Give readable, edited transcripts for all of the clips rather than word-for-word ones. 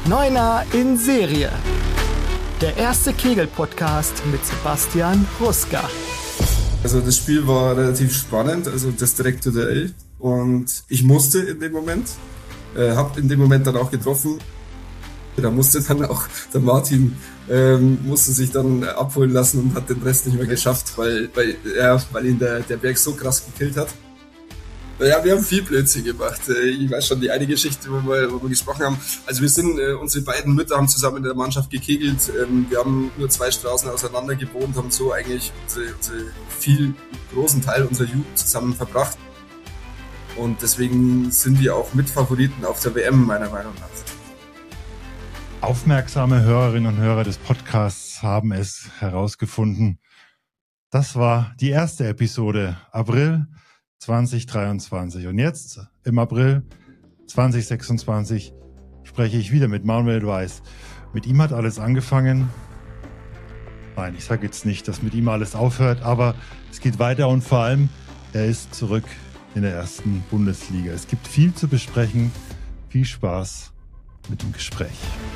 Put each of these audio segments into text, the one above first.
Neuner in Serie. Der erste Kegel-Podcast mit Sebastian Ruska. Also das Spiel war relativ spannend, also das direkte Duell. Und ich musste in dem Moment, habe in dem Moment dann auch getroffen. Da musste dann auch der Martin musste sich dann abholen lassen und hat den Rest nicht mehr geschafft, weil ihn der Berg so krass gekillt hat. Ja, wir haben viel Blödsinn gemacht. Ich weiß schon die eine Geschichte, wo wir gesprochen haben. Also wir sind, unsere beiden Mütter haben zusammen in der Mannschaft gekegelt. Wir haben nur 2 Straßen auseinander gewohnt, haben so eigentlich viel großen Teil unserer Jugend zusammen verbracht. Und deswegen sind wir auch Mitfavoriten auf der WM, meiner Meinung nach. Aufmerksame Hörerinnen und Hörer des Podcasts haben es herausgefunden. Das war die erste Episode, April 2023. Und jetzt, im April 2026, spreche ich wieder mit Manuel Weiß. Mit ihm hat alles angefangen. Nein, ich sage jetzt nicht, dass mit ihm alles aufhört, aber es geht weiter und vor allem, er ist zurück in der ersten Bundesliga. Es gibt viel zu besprechen. Viel Spaß mit dem Gespräch.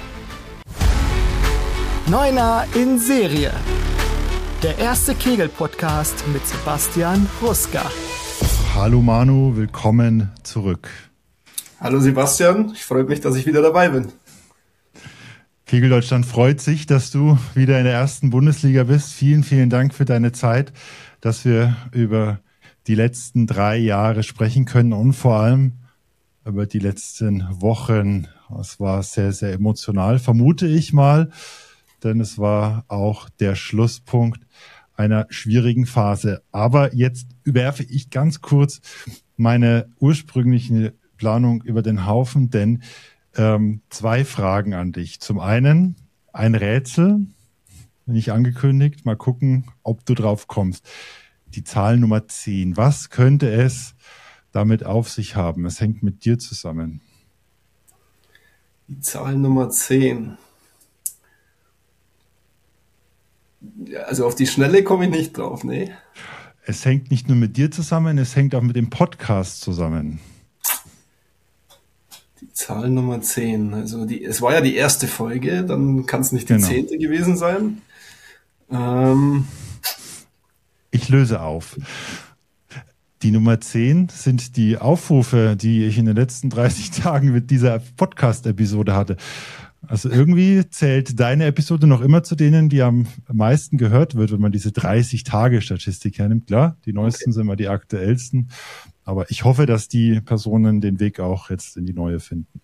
Neuner in Serie. Der erste Kegel-Podcast mit Sebastian Ruska. Hallo Manu, willkommen zurück. Hallo Sebastian, ich freue mich, dass ich wieder dabei bin. Kegel Deutschland freut sich, dass du wieder in der ersten Bundesliga bist. Vielen, vielen Dank für deine Zeit, dass wir über die letzten 3 Jahre sprechen können und vor allem über die letzten Wochen. Es war sehr, sehr emotional, vermute ich mal, denn es war auch der Schlusspunkt einer schwierigen Phase. Aber jetzt werfe ich ganz kurz meine ursprüngliche Planung über den Haufen, denn 2 Fragen an dich. Zum einen ein Rätsel, nicht angekündigt, mal gucken, ob du drauf kommst. Die Zahl Nummer 10, was könnte es damit auf sich haben? Es hängt mit dir zusammen. Die Zahl Nummer 10. Also auf die Schnelle komme ich nicht drauf, nee. Es hängt nicht nur mit dir zusammen, es hängt auch mit dem Podcast zusammen. Die Zahl Nummer 10. Also es war ja die erste Folge, dann kann es nicht die 10. gewesen sein. Ich löse auf. Die Nummer 10 sind die Aufrufe, die ich in den letzten 30 Tagen mit dieser Podcast-Episode hatte. Also irgendwie zählt deine Episode noch immer zu denen, die am meisten gehört wird, wenn man diese 30-Tage-Statistik hernimmt. Klar, die neuesten sind immer die aktuellsten. Aber ich hoffe, dass die Personen den Weg auch jetzt in die neue finden.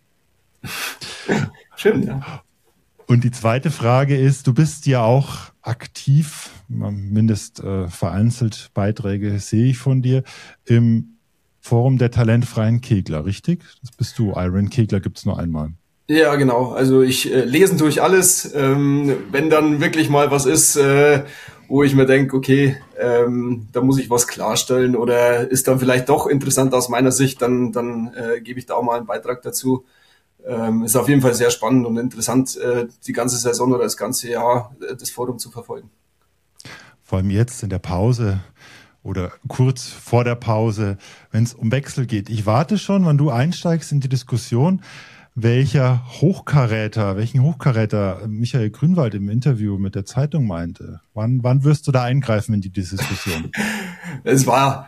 Schön, ja. Und die zweite Frage ist, du bist ja auch aktiv, mindestens vereinzelt Beiträge sehe ich von dir, im Forum der talentfreien Kegler, richtig? Das bist du, Iron Kegler gibt's nur einmal. Ja, genau. Also ich lesen tue ich alles. Wenn dann wirklich mal was ist, wo ich mir denke, okay, da muss ich was klarstellen oder ist dann vielleicht doch interessant aus meiner Sicht, dann gebe ich da auch mal einen Beitrag dazu. Ist auf jeden Fall sehr spannend und interessant, die ganze Saison oder das ganze Jahr das Forum zu verfolgen. Vor allem jetzt in der Pause oder kurz vor der Pause, wenn es um Wechsel geht. Ich warte schon, wann du einsteigst in die Diskussion, welchen Hochkaräter Michael Grünwald im Interview mit der Zeitung meinte. Wann wirst du da eingreifen in die Diskussion? Es war,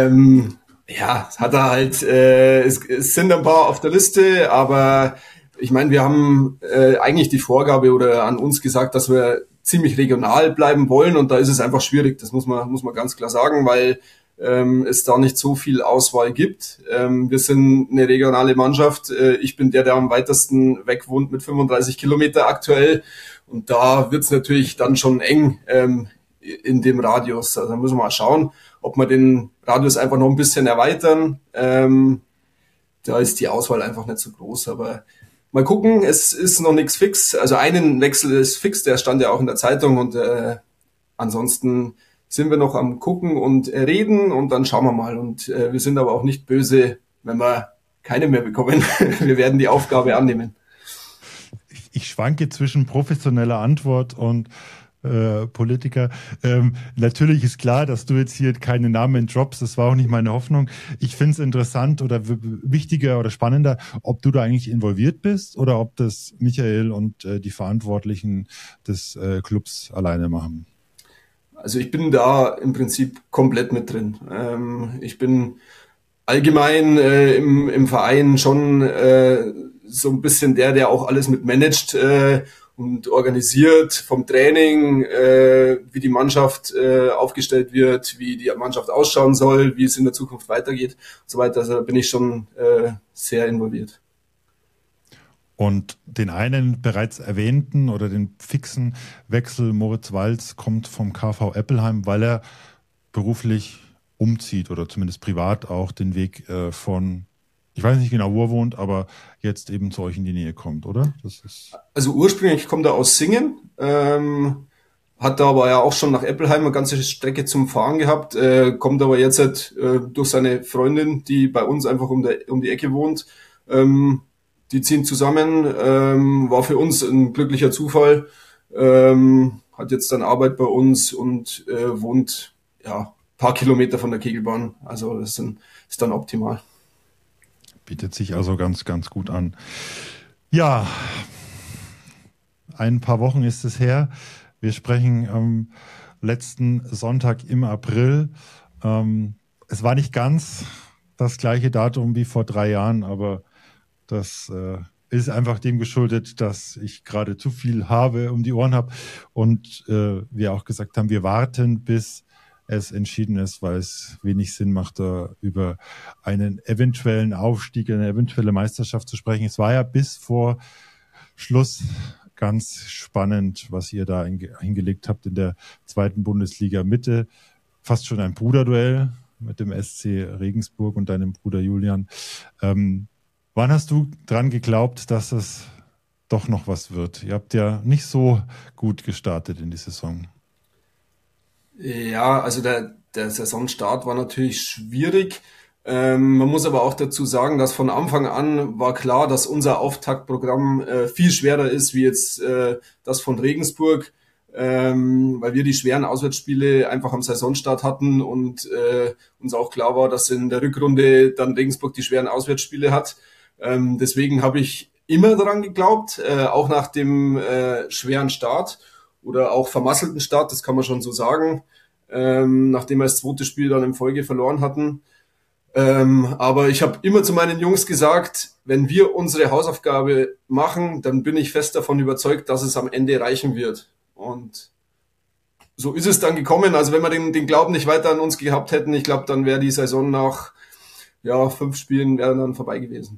es hat er halt, es sind ein paar auf der Liste, aber ich meine, wir haben eigentlich die Vorgabe oder an uns gesagt, dass wir ziemlich regional bleiben wollen und da ist es einfach schwierig, das muss man ganz klar sagen, weil es da nicht so viel Auswahl gibt. Wir sind eine regionale Mannschaft. Ich bin der am weitesten weg wohnt mit 35 Kilometer aktuell. Und da wird's natürlich dann schon eng in dem Radius. Also da müssen wir mal schauen, ob wir den Radius einfach noch ein bisschen erweitern. Da ist die Auswahl einfach nicht so groß. Aber mal gucken, es ist noch nichts fix. Also einen Wechsel ist fix, der stand ja auch in der Zeitung. Und ansonsten sind wir noch am Gucken und Reden und dann schauen wir mal. Und wir sind aber auch nicht böse, wenn wir keine mehr bekommen. Wir werden die Aufgabe annehmen. Ich schwanke zwischen professioneller Antwort und Politiker. Natürlich ist klar, dass du jetzt hier keine Namen droppst. Das war auch nicht meine Hoffnung. Ich finde es interessant oder wichtiger oder spannender, ob du da eigentlich involviert bist oder ob das Michael und die Verantwortlichen des Clubs alleine machen. Also ich bin da im Prinzip komplett mit drin. Ich bin allgemein im Verein schon so ein bisschen der auch alles mit managt und organisiert, vom Training, wie die Mannschaft aufgestellt wird, wie die Mannschaft ausschauen soll, wie es in der Zukunft weitergeht und so weiter. Also da bin ich schon sehr involviert. Und den einen bereits erwähnten oder den fixen Wechsel Moritz Walz kommt vom KV Eppelheim, weil er beruflich umzieht oder zumindest privat auch den Weg von, ich weiß nicht genau, wo er wohnt, aber jetzt eben zu euch in die Nähe kommt, oder? Das ist Also ursprünglich kommt er aus Singen, hat da aber ja auch schon nach Eppelheim eine ganze Strecke zum Fahren gehabt, kommt aber jetzt halt, durch seine Freundin, die bei uns einfach um die Ecke wohnt, die ziehen zusammen, war für uns ein glücklicher Zufall, hat jetzt dann Arbeit bei uns und wohnt ja paar Kilometer von der Kegelbahn, also das ist dann optimal. Bietet sich also ganz, ganz gut an. Ja, ein paar Wochen ist es her. Wir sprechen am letzten Sonntag im April. Es war nicht ganz das gleiche Datum wie vor 3 Jahren, aber das ist einfach dem geschuldet, dass ich gerade zu viel habe, um die Ohren habe. Und wir auch gesagt haben, wir warten, bis es entschieden ist, weil es wenig Sinn macht, da über einen eventuellen Aufstieg, eine eventuelle Meisterschaft zu sprechen. Es war ja bis vor Schluss ganz spannend, was ihr da hingelegt habt in der 2. Bundesliga Mitte. Fast schon ein Bruderduell mit dem SC Regensburg und deinem Bruder Julian. Wann hast du dran geglaubt, dass es doch noch was wird? Ihr habt ja nicht so gut gestartet in die Saison. Ja, also der Saisonstart war natürlich schwierig. Man muss aber auch dazu sagen, dass von Anfang an war klar, dass unser Auftaktprogramm viel schwerer ist wie jetzt das von Regensburg, weil wir die schweren Auswärtsspiele einfach am Saisonstart hatten und uns auch klar war, dass in der Rückrunde dann Regensburg die schweren Auswärtsspiele hat. Deswegen habe ich immer daran geglaubt, auch nach dem schweren Start oder auch vermasselten Start, das kann man schon so sagen, nachdem wir das 2. Spiel dann in Folge verloren hatten. Aber ich habe immer zu meinen Jungs gesagt, wenn wir unsere Hausaufgabe machen, dann bin ich fest davon überzeugt, dass es am Ende reichen wird. Und so ist es dann gekommen. Also wenn wir den Glauben nicht weiter an uns gehabt hätten, ich glaube, dann wäre die Saison nach 5 Spielen wäre dann vorbei gewesen.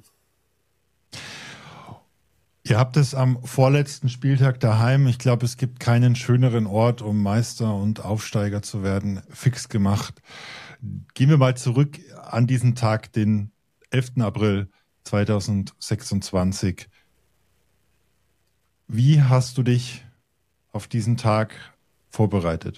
Ihr habt es am vorletzten Spieltag daheim, ich glaube, es gibt keinen schöneren Ort, um Meister und Aufsteiger zu werden, fix gemacht. Gehen wir mal zurück an diesen Tag, den 11. April 2026. Wie hast du dich auf diesen Tag vorbereitet?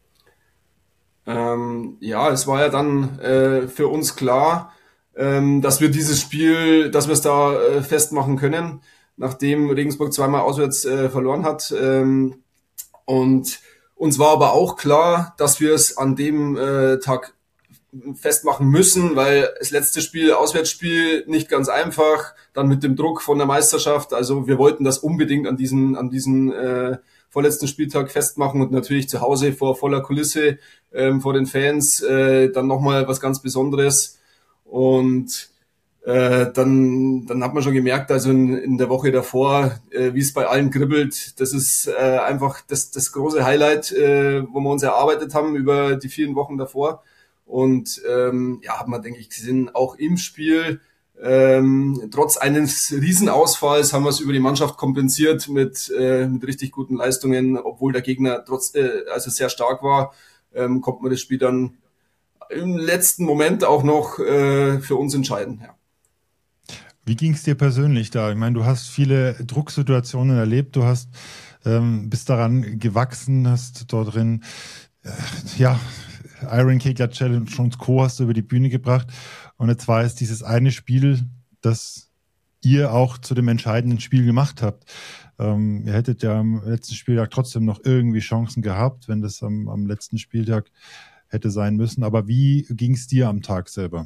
Es war ja dann für uns klar, dass wir dieses Spiel, dass wir es da festmachen können, nachdem Regensburg 2-mal auswärts verloren hat. Und uns war aber auch klar, dass wir es an dem Tag festmachen müssen, weil das letzte Spiel, Auswärtsspiel, nicht ganz einfach, dann mit dem Druck von der Meisterschaft. Also wir wollten das unbedingt an diesen vorletzten Spieltag festmachen und natürlich zu Hause vor voller Kulisse, vor den Fans, dann nochmal was ganz Besonderes. Und dann hat man schon gemerkt, also in der Woche davor, wie es bei allen kribbelt, das ist einfach das große Highlight, wo wir uns erarbeitet haben über die vielen Wochen davor. Und hat man, denke ich, gesehen, auch im Spiel, trotz eines Riesenausfalls haben wir es über die Mannschaft kompensiert mit richtig guten Leistungen, obwohl der Gegner also sehr stark war, konnte man das Spiel dann im letzten Moment auch noch für uns entscheiden. Ja. Wie ging es dir persönlich da? Ich meine, du hast viele Drucksituationen erlebt, du hast bist daran gewachsen, hast dort drin Iron Kegler Challenge und Co. hast du über die Bühne gebracht und jetzt war es dieses eine Spiel, das ihr auch zu dem entscheidenden Spiel gemacht habt. Ihr hättet ja am letzten Spieltag trotzdem noch irgendwie Chancen gehabt, wenn das am letzten Spieltag hätte sein müssen. Aber wie ging es dir am Tag selber?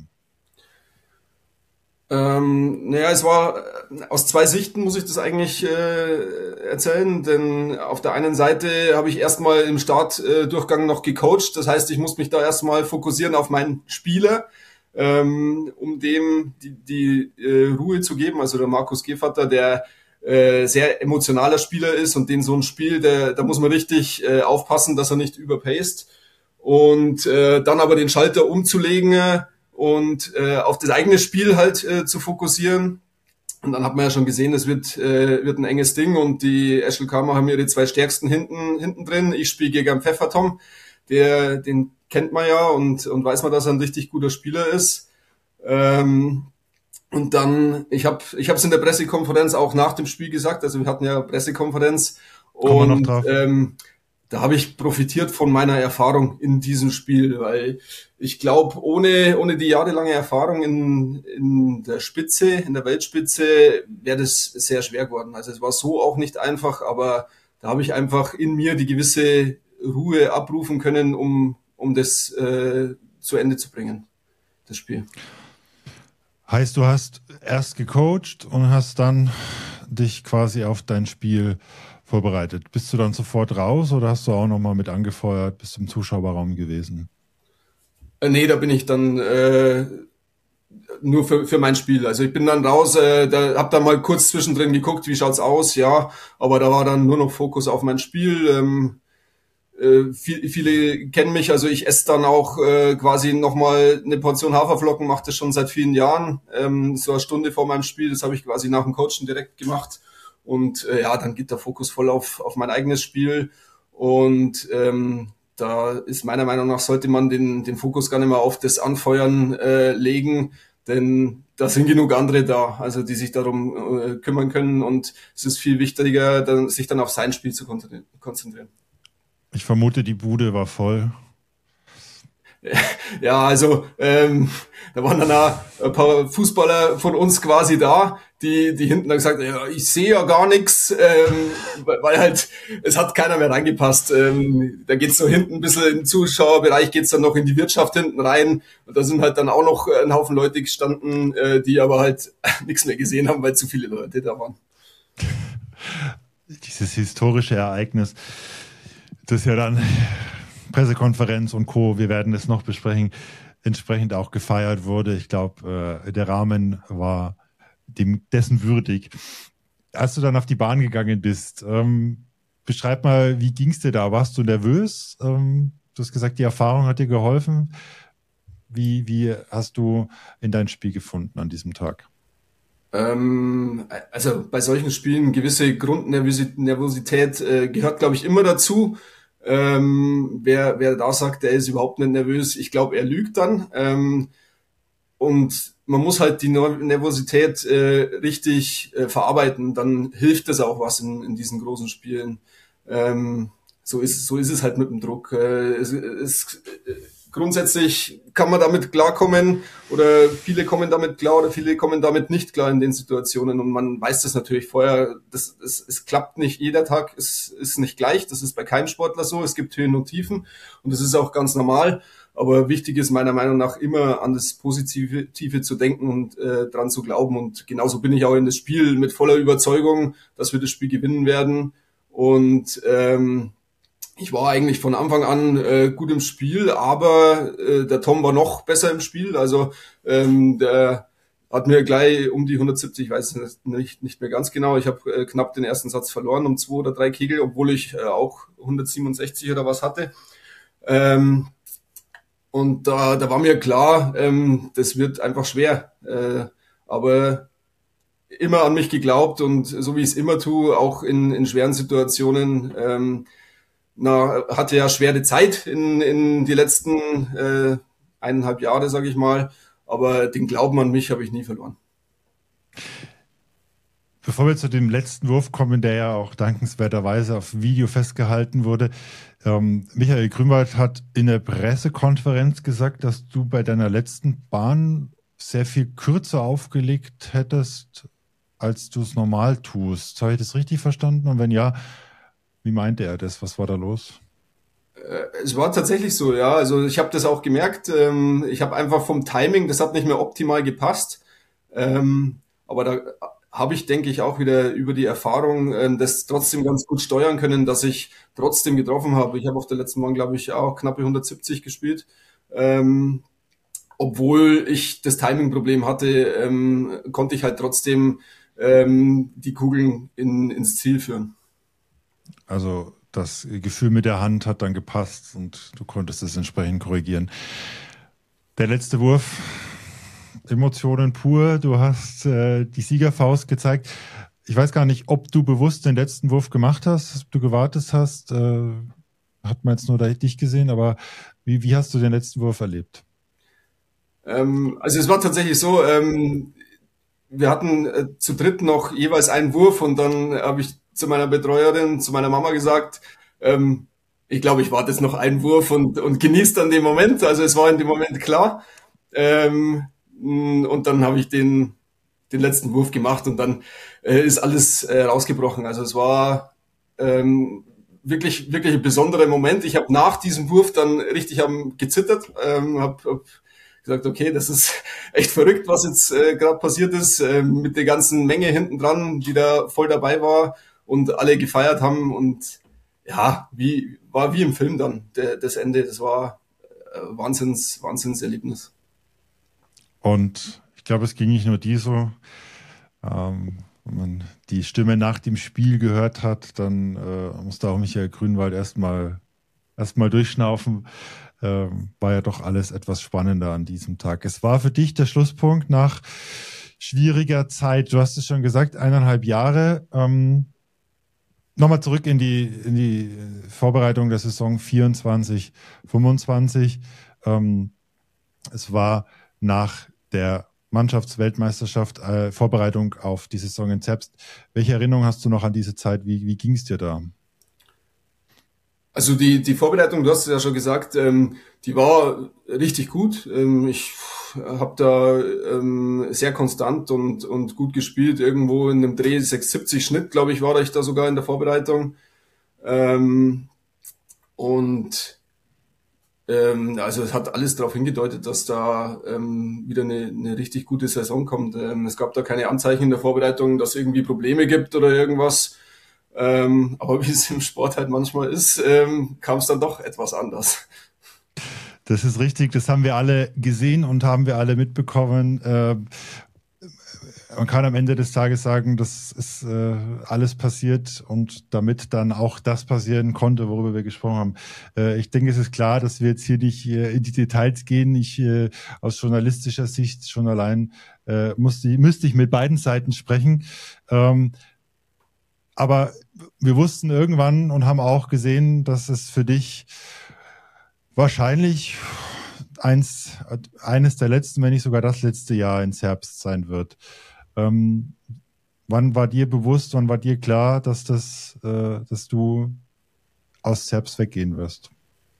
Naja, es war aus zwei Sichten, muss ich das eigentlich erzählen, denn auf der einen Seite habe ich erstmal im Startdurchgang noch gecoacht, das heißt, ich muss mich da erstmal fokussieren auf meinen Spieler, um dem die Ruhe zu geben, also der Markus Gevatter, der sehr emotionaler Spieler ist und den so ein Spiel, da muss man richtig aufpassen, dass er nicht überpaced und dann aber den Schalter umzulegen und auf das eigene Spiel halt zu fokussieren. Und dann hat man ja schon gesehen, es wird ein enges Ding und die SLK haben ihre zwei Stärksten hinten drin. Ich spiele gegen einen Pfeffertom, den kennt man ja und weiß man, dass er ein richtig guter Spieler ist. Und dann, ich hab's in der Pressekonferenz auch nach dem Spiel gesagt, also wir hatten ja Pressekonferenz und da habe ich profitiert von meiner Erfahrung in diesem Spiel, weil ich glaube, ohne die jahrelange Erfahrung in der Spitze, in der Weltspitze, wäre das sehr schwer geworden. Also es war so auch nicht einfach, aber da habe ich einfach in mir die gewisse Ruhe abrufen können, um das zu Ende zu bringen, das Spiel. Heißt, du hast erst gecoacht und hast dann dich quasi auf dein Spiel vorbereitet. Bist du dann sofort raus oder hast du auch nochmal mit angefeuert, bist im Zuschauerraum gewesen? Nee, da bin ich dann nur für mein Spiel. Also ich bin dann raus, hab dann mal kurz zwischendrin geguckt, wie schaut's aus, ja, aber da war dann nur noch Fokus auf mein Spiel. Viele kennen mich, also ich esse dann auch quasi nochmal eine Portion Haferflocken, mache das schon seit vielen Jahren. So eine Stunde vor meinem Spiel, das habe ich quasi nach dem Coachen direkt gemacht. Und dann geht der Fokus voll auf mein eigenes Spiel. Und da ist meiner Meinung nach, sollte man den Fokus gar nicht mehr auf das Anfeuern legen, denn da sind genug andere da, also die sich darum kümmern können. Und es ist viel wichtiger, sich dann auf sein Spiel zu konzentrieren. Ich vermute, die Bude war voll. Ja, also da waren dann auch ein paar Fußballer von uns quasi da, die hinten dann gesagt haben, ja, ich sehe ja gar nichts, weil halt, es hat keiner mehr reingepasst. Da geht's so hinten ein bisschen im Zuschauerbereich, geht's dann noch in die Wirtschaft hinten rein und da sind halt dann auch noch ein Haufen Leute gestanden, die aber halt nichts mehr gesehen haben, weil zu viele Leute da waren. Dieses historische Ereignis, das ja dann Pressekonferenz und Co., wir werden es noch besprechen, entsprechend auch gefeiert wurde. Ich glaube, der Rahmen war dessen würdig. Als du dann auf die Bahn gegangen bist, beschreib mal, wie ging es dir da? Warst du nervös? Du hast gesagt, die Erfahrung hat dir geholfen. Wie hast du in dein Spiel gefunden an diesem Tag? Also bei solchen Spielen gewisse Grundnervosität gehört, glaube ich, immer dazu. Wer da sagt, der ist überhaupt nicht nervös, ich glaube, er lügt dann. Und man muss halt die Nervosität richtig verarbeiten, dann hilft das auch was in diesen großen Spielen. So ist es halt mit dem Druck. Grundsätzlich kann man damit klarkommen oder viele kommen damit klar oder viele kommen damit nicht klar in den Situationen und man weiß das natürlich vorher, es klappt nicht jeder Tag, es ist nicht gleich, das ist bei keinem Sportler so, es gibt Höhen und Tiefen und das ist auch ganz normal, aber wichtig ist meiner Meinung nach immer an das Positive zu denken und dran zu glauben und genauso bin ich auch in das Spiel mit voller Überzeugung, dass wir das Spiel gewinnen werden und ich war eigentlich von Anfang an gut im Spiel, aber der Tom war noch besser im Spiel. Also der hat mir gleich um die 170, ich weiß nicht mehr ganz genau. Ich habe knapp den ersten Satz verloren um 2 oder 3 Kegel, obwohl ich auch 167 oder was hatte. Und da war mir klar, das wird einfach schwer. Aber immer an mich geglaubt und so wie ich es immer tue, auch in schweren Situationen. Hatte ja schwere Zeit in die letzten 1,5 Jahre, sage ich mal. Aber den Glauben an mich habe ich nie verloren. Bevor wir zu dem letzten Wurf kommen, der ja auch dankenswerterweise auf Video festgehalten wurde, Michael Grünwald hat in der Pressekonferenz gesagt, dass du bei deiner letzten Bahn sehr viel kürzer aufgelegt hättest als du es normal tust. Habe ich das richtig verstanden? Und wenn ja, wie meinte er das? Was war da los? Es war tatsächlich so, ja. Also ich habe das auch gemerkt. Ich habe einfach vom Timing, das hat nicht mehr optimal gepasst. Aber da habe ich, denke ich, auch wieder über die Erfahrung das trotzdem ganz gut steuern können, dass ich trotzdem getroffen habe. Ich habe auf der letzten Bahn, glaube ich, auch knappe 170 gespielt. Obwohl ich das Timing-Problem hatte, konnte ich halt trotzdem die Kugeln ins Ziel führen. Also das Gefühl mit der Hand hat dann gepasst und du konntest es entsprechend korrigieren. Der letzte Wurf, Emotionen pur, du hast die Siegerfaust gezeigt. Ich weiß gar nicht, ob du bewusst den letzten Wurf gemacht hast, ob du gewartet hast. Hat man jetzt nur dich gesehen, aber wie hast du den letzten Wurf erlebt? Also es war tatsächlich so, wir hatten zu dritt noch jeweils einen Wurf und dann habe ich zu meiner Betreuerin, zu meiner Mama gesagt, ich glaube, ich warte jetzt noch einen Wurf und genieße dann den Moment. Also es war in dem Moment klar. Und dann habe ich den letzten Wurf gemacht und dann ist alles rausgebrochen. Also es war wirklich, wirklich ein besonderer Moment. Ich habe nach diesem Wurf dann richtig gezittert, hab gesagt, okay, das ist echt verrückt, was jetzt gerade passiert ist, mit der ganzen Menge hinten dran, die da voll dabei war und alle gefeiert haben und ja, war wie im Film dann, das Ende, das war Wahnsinnserlebnis. Und ich glaube, es ging nicht nur dir so. Wenn man die Stimme nach dem Spiel gehört hat, dann musste auch Michael Grünwald erstmal durchschnaufen. War ja doch alles etwas spannender an diesem Tag. Es war für dich der Schlusspunkt nach schwieriger Zeit. Du hast es schon gesagt, 1,5 Jahre. Nochmal zurück in die Vorbereitung der Saison 24, 25. Es war nach der Mannschaftsweltmeisterschaft, Vorbereitung auf die Saison in Zerbst. Welche Erinnerung hast du noch an diese Zeit? Wie ging es dir da? Also die Vorbereitung, du hast es ja schon gesagt, die war richtig gut. Ich habe da sehr konstant und gut gespielt. Irgendwo in einem Dreh 6,70 Schnitt, glaube ich, war ich da sogar in der Vorbereitung. Also es hat alles darauf hingedeutet, dass da wieder eine richtig gute Saison kommt. Es gab da keine Anzeichen in der Vorbereitung, dass es irgendwie Probleme gibt oder irgendwas. Aber wie es im Sport halt manchmal ist, kam es dann doch etwas anders. Das ist richtig, das haben wir alle gesehen und haben wir alle mitbekommen. Man kann am Ende des Tages sagen, dass ist alles passiert und damit dann auch das passieren konnte, worüber wir gesprochen haben. Ich denke, es ist klar, dass wir jetzt hier nicht in die Details gehen. Aus journalistischer Sicht schon allein müsste ich mit beiden Seiten sprechen. Aber wir wussten irgendwann und haben auch gesehen, dass es für dich wahrscheinlich eines der letzten, wenn nicht sogar das letzte Jahr in Zerbst sein wird. Wann war dir bewusst, wann war dir klar, dass du aus Zerbst weggehen wirst?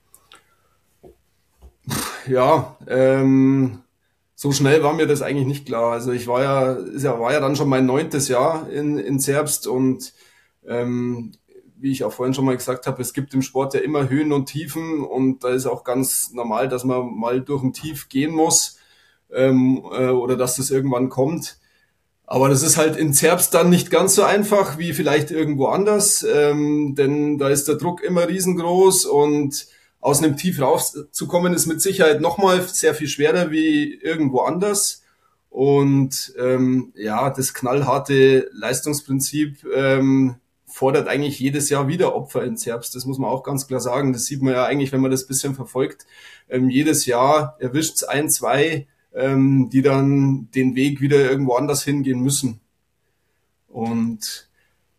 Ja, so schnell war mir das eigentlich nicht klar. Also es war ja dann schon mein 9. Jahr in Zerbst und wie ich auch vorhin schon mal gesagt habe, es gibt im Sport ja immer Höhen und Tiefen und da ist auch ganz normal, dass man mal durch ein Tief gehen muss oder dass das irgendwann kommt. Aber das ist halt in Zerbst dann nicht ganz so einfach wie vielleicht irgendwo anders, denn da ist der Druck immer riesengroß und aus einem Tief rauszukommen ist mit Sicherheit nochmal sehr viel schwerer wie irgendwo anders. Und das knallharte Leistungsprinzip fordert eigentlich jedes Jahr wieder Opfer in Zerbst. Das muss man auch ganz klar sagen. Das sieht man ja eigentlich, wenn man das bisschen verfolgt. Jedes Jahr erwischt es 1, 2, die dann den Weg wieder irgendwo anders hingehen müssen. Und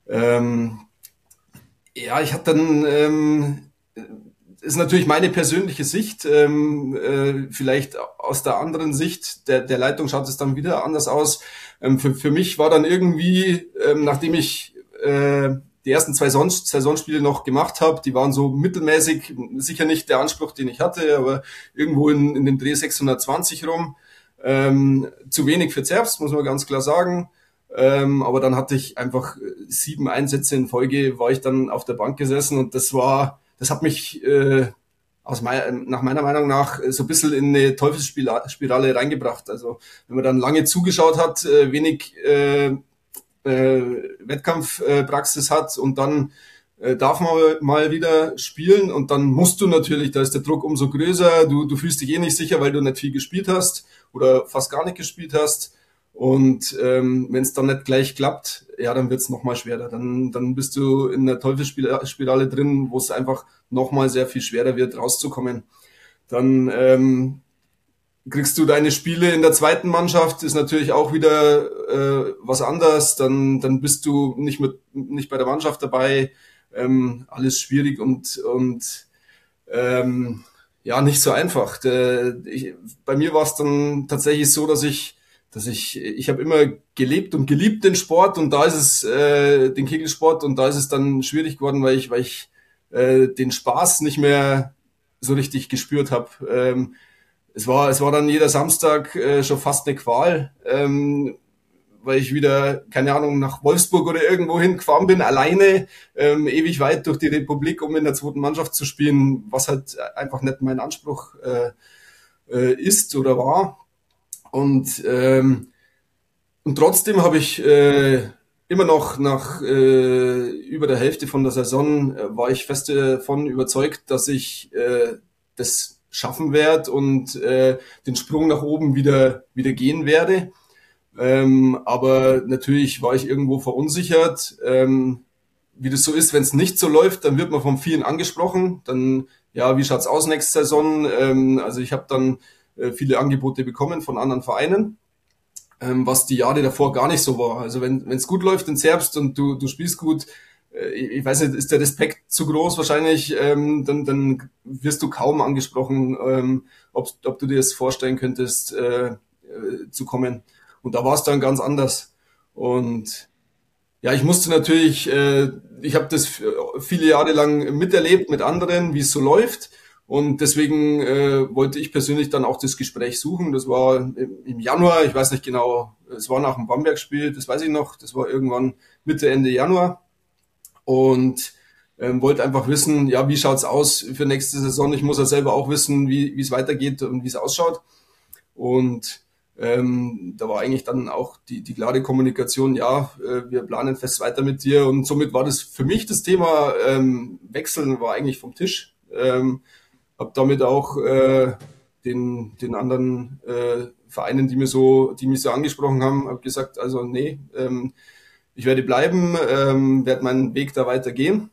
ich hatte dann, ist natürlich meine persönliche Sicht, vielleicht aus der anderen Sicht der Leitung schaut es dann wieder anders aus. Für mich war dann irgendwie, nachdem ich die ersten 2 Saisonspiele noch gemacht habe, die waren so mittelmäßig, sicher nicht der Anspruch, den ich hatte, aber irgendwo in dem Dreh 620 rum. Zu wenig für Zerbst, muss man ganz klar sagen. Aber dann hatte ich einfach 7 Einsätze in Folge, war ich dann auf der Bank gesessen und das hat mich nach meiner Meinung nach so ein bisschen in eine Teufelsspirale reingebracht. Also wenn man dann lange zugeschaut hat, wenig Wettkampfpraxis hat und dann darf man mal wieder spielen und dann musst du natürlich, da ist der Druck umso größer, du fühlst dich eh nicht sicher, weil du nicht viel gespielt hast oder fast gar nicht gespielt hast. Und wenn es dann nicht gleich klappt, ja, dann wird's noch mal schwerer. Dann bist du in der Teufelsspirale drin, wo es einfach noch mal sehr viel schwerer wird, rauszukommen. Dann kriegst du deine Spiele in der zweiten Mannschaft, ist natürlich auch wieder was anderes. Dann bist du nicht bei der Mannschaft dabei. Alles schwierig und ja, nicht so einfach. Bei mir war es dann tatsächlich so, dass ich habe immer gelebt und geliebt den Sport und da ist es den Kegelsport und da ist es dann schwierig geworden, weil ich den Spaß nicht mehr so richtig gespürt habe. Es war dann jeder Samstag schon fast eine Qual, weil ich wieder, keine Ahnung, nach Wolfsburg oder irgendwo hingefahren bin, alleine, ewig weit durch die Republik, um in der zweiten Mannschaft zu spielen, was halt einfach nicht mein Anspruch ist oder war. Und trotzdem habe ich immer noch nach über der Hälfte von der Saison war ich fest davon überzeugt, dass ich das schaffen werde und den Sprung nach oben wieder gehen werde. Aber natürlich war ich irgendwo verunsichert. Wie das so ist, wenn es nicht so läuft, dann wird man von vielen angesprochen. Dann, ja, wie schaut's aus nächste Saison? Also ich habe dann viele Angebote bekommen von anderen Vereinen, was die Jahre davor gar nicht so war. Also wenn es gut läuft in Zerbst und du spielst gut, ich weiß nicht, ist der Respekt zu groß wahrscheinlich, dann wirst du kaum angesprochen, ob du dir das vorstellen könntest, zu kommen. Und da war es dann ganz anders. Und ja, ich musste natürlich, ich habe das viele Jahre lang miterlebt mit anderen, wie es so läuft. Und deswegen wollte ich persönlich dann auch das Gespräch suchen. Das war im Januar, ich weiß nicht genau, es war nach dem Bamberg-Spiel, das weiß ich noch, das war irgendwann Mitte, Ende Januar. Und wollte einfach wissen, ja, wie schaut's aus für nächste Saison? Ich muss ja selber auch wissen, wie es weitergeht und wie es ausschaut. Und da war eigentlich dann auch die klare Kommunikation, ja, wir planen fest weiter mit dir. Und somit war das für mich das Thema Wechseln war eigentlich vom Tisch. Habe damit auch den anderen Vereinen, die mich so angesprochen haben, habe gesagt, also nee, ich werde bleiben, werde meinen Weg da weitergehen.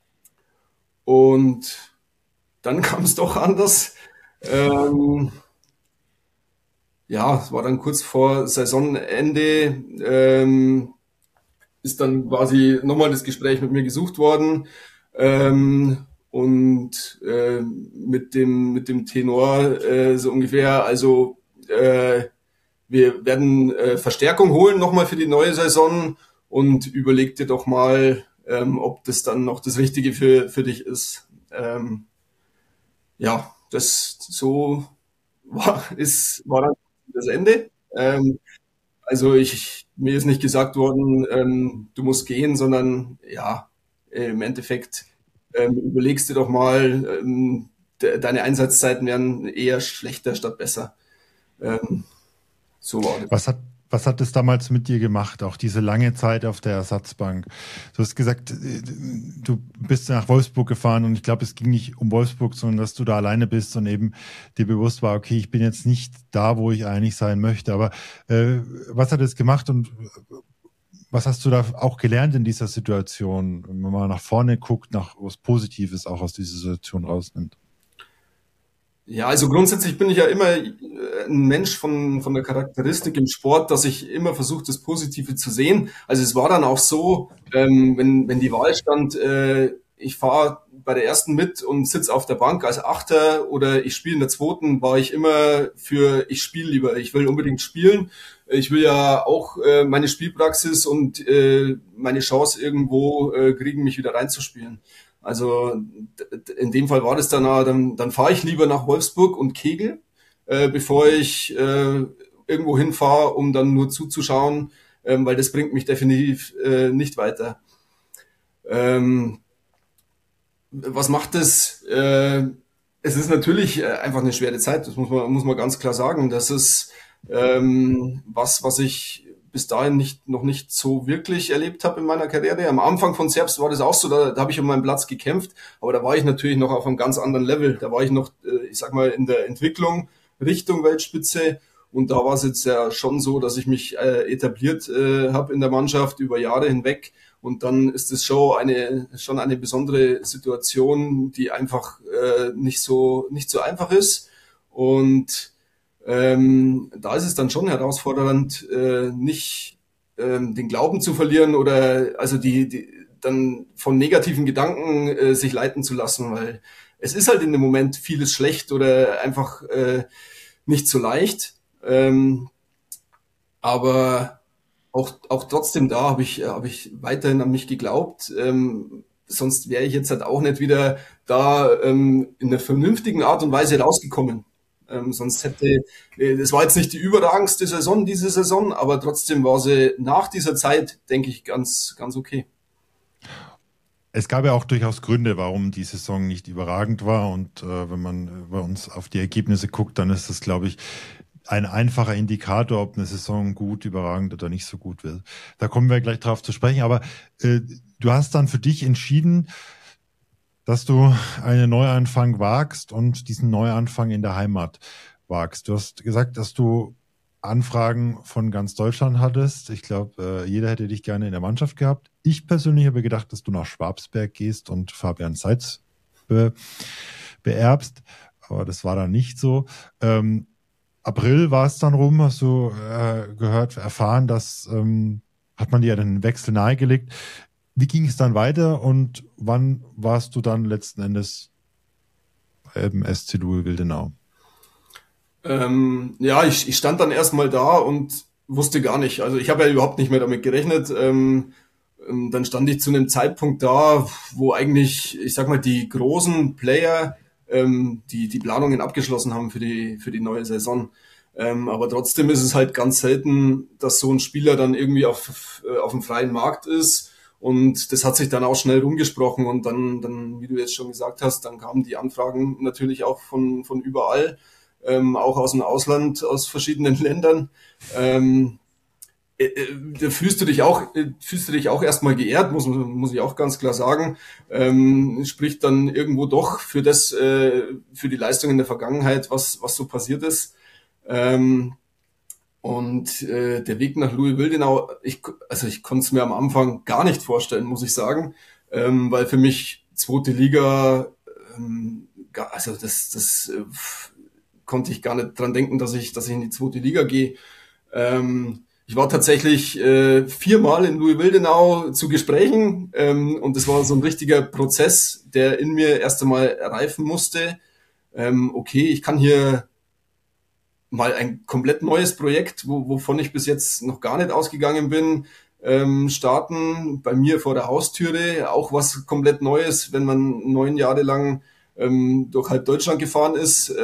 Und dann kam es doch anders. Ja, es war dann kurz vor Saisonende, ist dann quasi nochmal das Gespräch mit mir gesucht worden. Und mit dem Tenor so ungefähr, also wir werden Verstärkung holen nochmal für die neue Saison und überleg dir doch mal, ob das dann noch das Richtige für dich ist. Ja, das so war dann das Ende. Also mir ist nicht gesagt worden, du musst gehen, sondern ja, im Endeffekt überlegst dir doch mal, deine Einsatzzeiten werden eher schlechter statt besser. So war das. Was hat es damals mit dir gemacht, auch diese lange Zeit auf der Ersatzbank? Du hast gesagt, du bist nach Wolfsburg gefahren und ich glaube, es ging nicht um Wolfsburg, sondern dass du da alleine bist und eben dir bewusst war, okay, ich bin jetzt nicht da, wo ich eigentlich sein möchte. Aber was hat es gemacht und was hast du da auch gelernt in dieser Situation, wenn man mal nach vorne guckt, nach was Positives auch aus dieser Situation rausnimmt? Ja, also grundsätzlich bin ich ja immer ein Mensch von der Charakteristik im Sport, dass ich immer versuche, das Positive zu sehen. Also es war dann auch so, wenn die Wahl stand, ich fahre bei der ersten mit und sitze auf der Bank als Achter oder ich spiele in der zweiten, war ich immer ich spiele lieber. Ich will unbedingt spielen. Ich will ja auch meine Spielpraxis und meine Chance irgendwo kriegen, mich wieder reinzuspielen. Also in dem Fall war das dann fahre ich lieber nach Wolfsburg und kegel, bevor ich irgendwo hinfahre, um dann nur zuzuschauen, weil das bringt mich definitiv nicht weiter. Was macht es? Es ist natürlich einfach eine schwere Zeit, das muss man ganz klar sagen. Das ist was ich bis dahin noch nicht so wirklich erlebt habe in meiner Karriere. Am Anfang von Serbs war das auch so, da habe ich um meinen Platz gekämpft, aber da war ich natürlich noch auf einem ganz anderen Level. Da war ich noch, ich sag mal, in der Entwicklung Richtung Weltspitze, und da war es jetzt ja schon so, dass ich mich etabliert habe in der Mannschaft über Jahre hinweg, und dann ist es schon eine besondere Situation, die einfach nicht so einfach ist, und da ist es dann schon herausfordernd, nicht den Glauben zu verlieren oder also die dann von negativen Gedanken sich leiten zu lassen, weil es ist halt in dem Moment vieles schlecht oder einfach nicht so leicht. Aber auch trotzdem da habe ich weiterhin an mich geglaubt. Sonst wäre ich jetzt halt auch nicht wieder da in einer vernünftigen Art und Weise rausgekommen. Sonst das war jetzt nicht die überragendste Saison, diese Saison, aber trotzdem war sie nach dieser Zeit, denke ich, ganz, ganz okay. Es gab ja auch durchaus Gründe, warum die Saison nicht überragend war, und wenn man bei uns auf die Ergebnisse guckt, dann ist das, glaube ich, ein einfacher Indikator, ob eine Saison gut, überragend oder nicht so gut wird. Da kommen wir gleich drauf zu sprechen, aber du hast dann für dich entschieden, dass du einen Neuanfang wagst und diesen Neuanfang in der Heimat wagst. Du hast gesagt, dass du Anfragen von ganz Deutschland hattest. Ich glaube, jeder hätte dich gerne in der Mannschaft gehabt. Ich persönlich habe gedacht, dass du nach Schwabsberg gehst und Fabian Seitz beerbst, aber das war dann nicht so. April war es dann rum, hast du erfahren, dass hat man dir einen Wechsel nahegelegt. Wie ging es dann weiter und wann warst du dann letzten Endes beim SC Louis Wildenau? Ja, ich stand dann erstmal da und wusste gar nicht. Also ich habe ja überhaupt nicht mehr damit gerechnet. Dann stand ich zu einem Zeitpunkt da, wo eigentlich, ich sag mal, die großen Player die Planungen abgeschlossen haben für die neue Saison. Aber trotzdem ist es halt ganz selten, dass so ein Spieler dann irgendwie auf dem freien Markt ist. Und das hat sich dann auch schnell rumgesprochen, und dann, wie du jetzt schon gesagt hast, dann kamen die Anfragen natürlich auch von überall, auch aus dem Ausland, aus verschiedenen Ländern. Da fühlst du dich auch erstmal geehrt, muss ich auch ganz klar sagen. Spricht dann irgendwo doch für die Leistung in der Vergangenheit, was so passiert ist. Und der Weg nach Louis Wildenau, ich konnte es mir am Anfang gar nicht vorstellen, muss ich sagen, weil für mich zweite Liga, das konnte ich gar nicht dran denken, dass ich in die zweite Liga gehe. Ich war tatsächlich 4-mal in Louis Wildenau zu Gesprächen, und das war so ein richtiger Prozess, der in mir erst einmal reifen musste. Okay, ich kann hier mal ein komplett neues Projekt, wovon ich bis jetzt noch gar nicht ausgegangen bin, starten, bei mir vor der Haustüre, auch was komplett Neues, wenn man 9 Jahre lang durch halb Deutschland gefahren ist.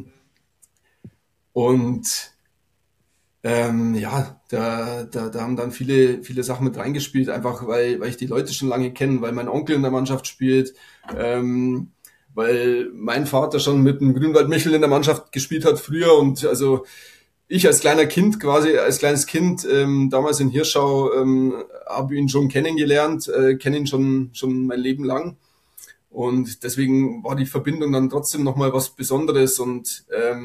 Ja, da haben dann viele Sachen mit reingespielt, einfach weil ich die Leute schon lange kenne, weil mein Onkel in der Mannschaft spielt, weil mein Vater schon mit dem Grünwald Michel in der Mannschaft gespielt hat früher, und also ich als kleines Kind, damals in Hirschau, habe ihn schon kennengelernt, kenne ihn schon mein Leben lang, und deswegen war die Verbindung dann trotzdem nochmal was Besonderes, und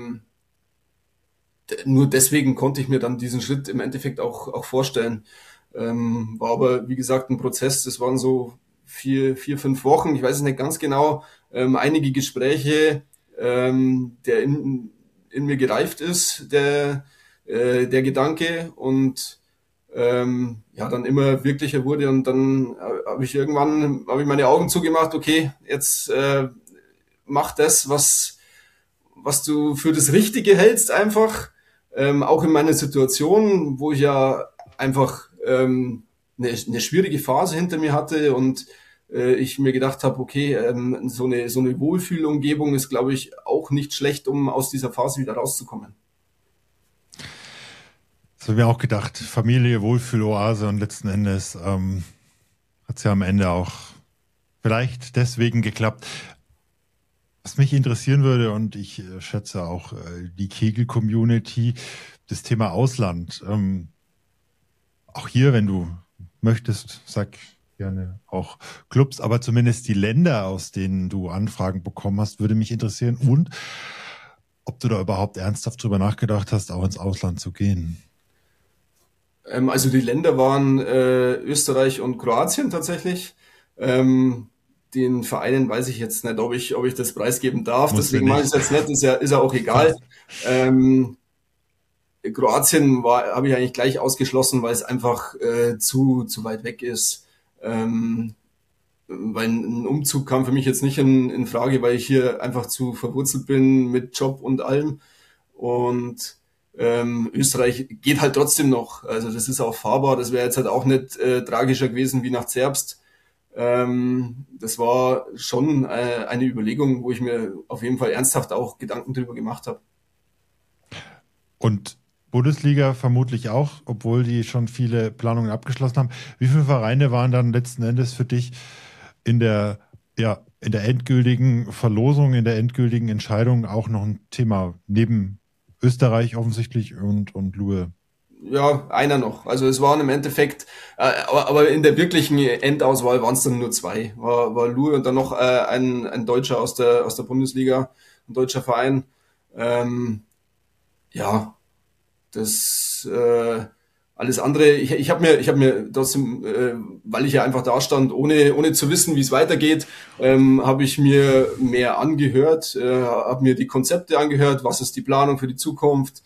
nur deswegen konnte ich mir dann diesen Schritt im Endeffekt auch vorstellen. War aber, wie gesagt, ein Prozess, das waren so 4-5 Wochen, ich weiß es nicht ganz genau, einige Gespräche, der in mir gereift ist, der Gedanke, und ja, dann immer wirklicher wurde, und dann habe ich meine Augen zugemacht, okay, jetzt mach das, was du für das Richtige hältst, einfach, auch in meiner Situation, wo ich ja einfach eine schwierige Phase hinter mir hatte, und ich mir gedacht habe, okay, so eine Wohlfühlumgebung ist, glaube ich, auch nicht schlecht, um aus dieser Phase wieder rauszukommen. Das habe ich mir auch gedacht. Familie, Wohlfühloase und letzten Endes hat es ja am Ende auch vielleicht deswegen geklappt. Was mich interessieren würde, und ich schätze auch die Kegel-Community, das Thema Ausland. Auch hier, wenn du möchtest, sag gerne auch Clubs, aber zumindest die Länder, aus denen du Anfragen bekommen hast, würde mich interessieren. Und ob du da überhaupt ernsthaft drüber nachgedacht hast, auch ins Ausland zu gehen. Also die Länder waren Österreich und Kroatien tatsächlich. Den Vereinen weiß ich jetzt nicht, ob ich das preisgeben darf. Deswegen mache ich es jetzt nicht, ist ja auch egal. Kroatien habe ich eigentlich gleich ausgeschlossen, weil es einfach zu weit weg ist. Weil ein Umzug kam für mich jetzt nicht in Frage, weil ich hier einfach zu verwurzelt bin mit Job und allem. Und Österreich geht halt trotzdem noch. Also das ist auch fahrbar. Das wäre jetzt halt auch nicht tragischer gewesen wie nach Zerbst. Das war schon eine Überlegung, wo ich mir auf jeden Fall ernsthaft auch Gedanken drüber gemacht habe. Und Bundesliga vermutlich auch, obwohl die schon viele Planungen abgeschlossen haben. Wie viele Vereine waren dann letzten Endes für dich in der endgültigen Verlosung, in der endgültigen Entscheidung auch noch ein Thema neben Österreich offensichtlich und Lue? Ja, einer noch. Also es waren im Endeffekt, aber in der wirklichen Endauswahl waren es dann nur zwei. War Lue und dann noch ein Deutscher aus der Bundesliga, ein deutscher Verein. Ja, das alles andere. Ich habe mir trotzdem, weil ich ja einfach da stand, ohne zu wissen, wie es weitergeht, habe ich mir mehr angehört, habe mir die Konzepte angehört, was ist die Planung für die Zukunft.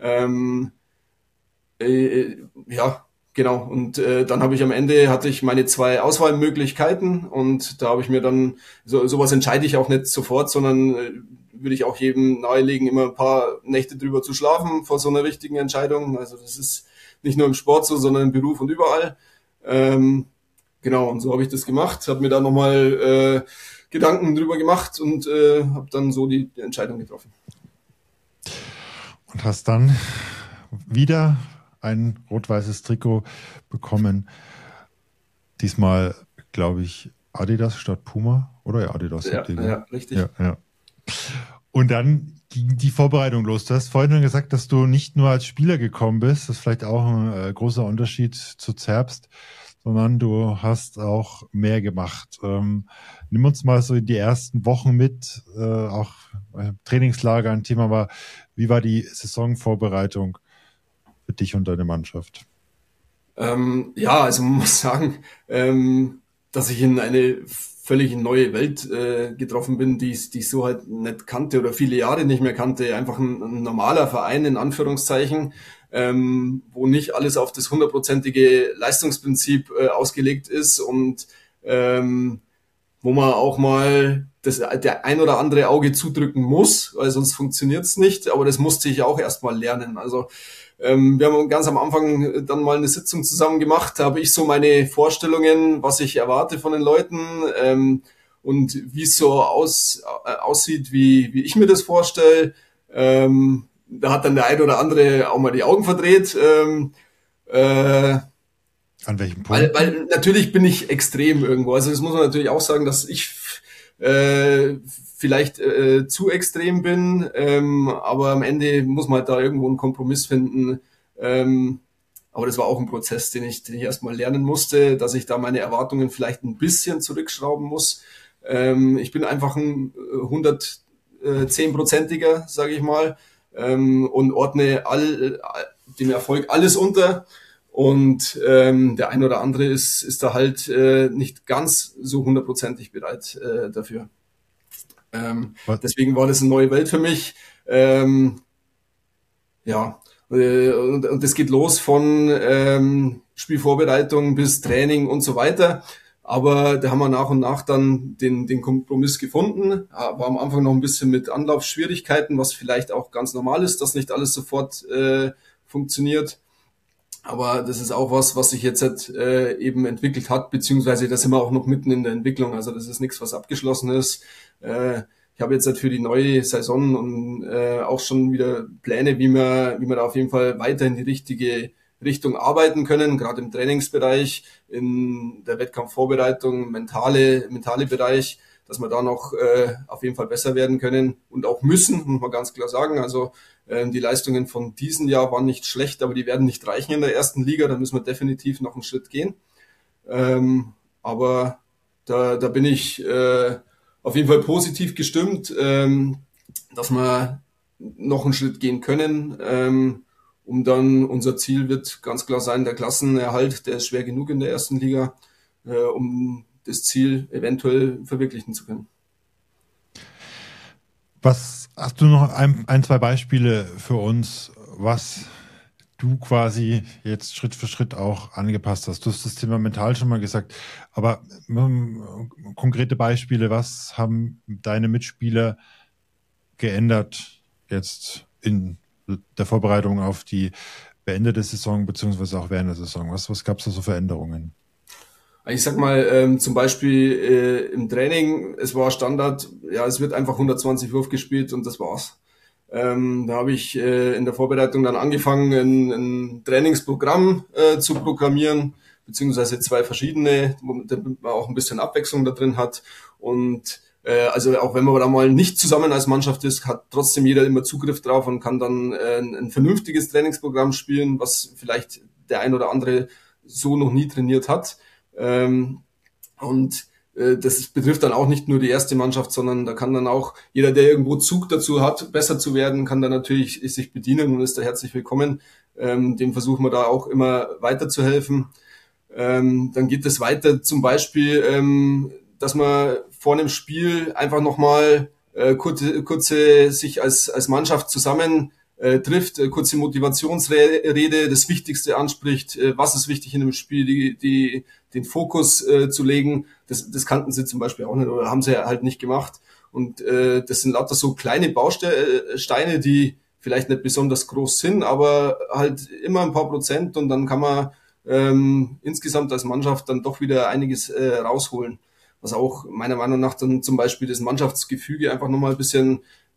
Ja, genau. Und dann hatte ich meine zwei Auswahlmöglichkeiten und da habe ich mir dann, sowas entscheide ich auch nicht sofort, sondern würde ich auch jedem nahelegen, immer ein paar Nächte drüber zu schlafen vor so einer wichtigen Entscheidung. Also das ist nicht nur im Sport so, sondern im Beruf und überall. Genau, und so habe ich das gemacht, habe mir da nochmal Gedanken drüber gemacht und habe dann so die Entscheidung getroffen. Und hast dann wieder ein rot-weißes Trikot bekommen. Diesmal, glaube ich, Adidas statt Puma, oder? Ja, Adidas. Ja, richtig. Ja. Und dann ging die Vorbereitung los. Du hast vorhin schon gesagt, dass du nicht nur als Spieler gekommen bist, das ist vielleicht auch ein großer Unterschied zu Zerbst, sondern du hast auch mehr gemacht. Nimm uns mal so in die ersten Wochen mit, auch Trainingslager ein Thema war. Wie war die Saisonvorbereitung für dich und deine Mannschaft? Ja, also man muss sagen, dass ich in eine völlig neue Welt getroffen bin, die ich so halt nicht kannte oder viele Jahre nicht mehr kannte. Einfach ein normaler Verein in Anführungszeichen, wo nicht alles auf das 100%ige Leistungsprinzip ausgelegt ist und wo man auch mal der ein oder andere Auge zudrücken muss, weil sonst funktioniert's nicht. Aber das musste ich auch erst mal lernen. Also wir haben ganz am Anfang dann mal eine Sitzung zusammen gemacht. Da habe ich so meine Vorstellungen, was ich erwarte von den Leuten und wie es so aussieht, wie ich mir das vorstelle. Da hat dann der ein oder andere auch mal die Augen verdreht. An welchem Punkt? Weil natürlich bin ich extrem irgendwo. Also das muss man natürlich auch sagen, dass ich vielleicht zu extrem bin, aber am Ende muss man halt da irgendwo einen Kompromiss finden. Aber das war auch ein Prozess, den ich erstmal lernen musste, dass ich da meine Erwartungen vielleicht ein bisschen zurückschrauben muss. Ich bin einfach ein 110%iger, sage ich mal, und ordne dem Erfolg alles unter. Und der ein oder andere ist da halt nicht ganz so 100%ig bereit dafür. Deswegen war das eine neue Welt für mich. Ja, und es geht los von Spielvorbereitung bis Training und so weiter. Aber da haben wir nach und nach dann den Kompromiss gefunden. War am Anfang noch ein bisschen mit Anlaufschwierigkeiten, was vielleicht auch ganz normal ist, dass nicht alles sofort funktioniert. Aber das ist auch was sich jetzt eben entwickelt hat, beziehungsweise da sind wir auch noch mitten in der Entwicklung. Also das ist nichts, was abgeschlossen ist. Ich ich habe jetzt halt für die neue Saison und auch schon wieder Pläne, wie wir da auf jeden Fall weiter in die richtige Richtung arbeiten können, gerade im Trainingsbereich, in der Wettkampfvorbereitung, mentale Bereich, dass wir da noch auf jeden Fall besser werden können und auch müssen, muss man ganz klar sagen. Also die Leistungen von diesem Jahr waren nicht schlecht, aber die werden nicht reichen in der ersten Liga. Da müssen wir definitiv noch einen Schritt gehen. Aber da bin ich auf jeden Fall positiv gestimmt, dass wir noch einen Schritt gehen können. Unser Ziel wird ganz klar sein, der Klassenerhalt, der ist schwer genug in der ersten Liga, um das Ziel eventuell verwirklichen zu können. Was hast du noch ein, zwei Beispiele für uns, was du quasi jetzt Schritt für Schritt auch angepasst hast? Du hast das Thema mental schon mal gesagt, aber konkrete Beispiele, was haben deine Mitspieler geändert jetzt in der Vorbereitung auf die beendete Saison, beziehungsweise auch während der Saison? Was gab es da so für Änderungen? Ich sag mal, zum Beispiel im Training, es war Standard, ja, es wird einfach 120 Wurf gespielt und das war's. Da habe ich in der Vorbereitung dann angefangen, ein Trainingsprogramm zu programmieren, beziehungsweise 2 verschiedene, damit man auch ein bisschen Abwechslung da drin hat. Und also auch wenn man da mal nicht zusammen als Mannschaft ist, hat trotzdem jeder immer Zugriff drauf und kann dann ein vernünftiges Trainingsprogramm spielen, was vielleicht der ein oder andere so noch nie trainiert hat. Und das betrifft dann auch nicht nur die erste Mannschaft, sondern da kann dann auch jeder, der irgendwo Zug dazu hat, besser zu werden, kann dann natürlich sich bedienen und ist da herzlich willkommen. Dem versuchen wir da auch immer weiterzuhelfen. Dann geht es weiter zum Beispiel, dass man vor einem Spiel einfach nochmal kurze sich als Mannschaft zusammen trifft, kurze Motivationsrede, das Wichtigste anspricht, was ist wichtig in einem Spiel, den Fokus zu legen. Das kannten sie zum Beispiel auch nicht oder haben sie halt nicht gemacht. Und das sind lauter so kleine Bausteine, die vielleicht nicht besonders groß sind, aber halt immer ein paar Prozent und dann kann man insgesamt als Mannschaft dann doch wieder einiges rausholen. Was auch meiner Meinung nach dann zum Beispiel das Mannschaftsgefüge einfach nochmal ein bisschen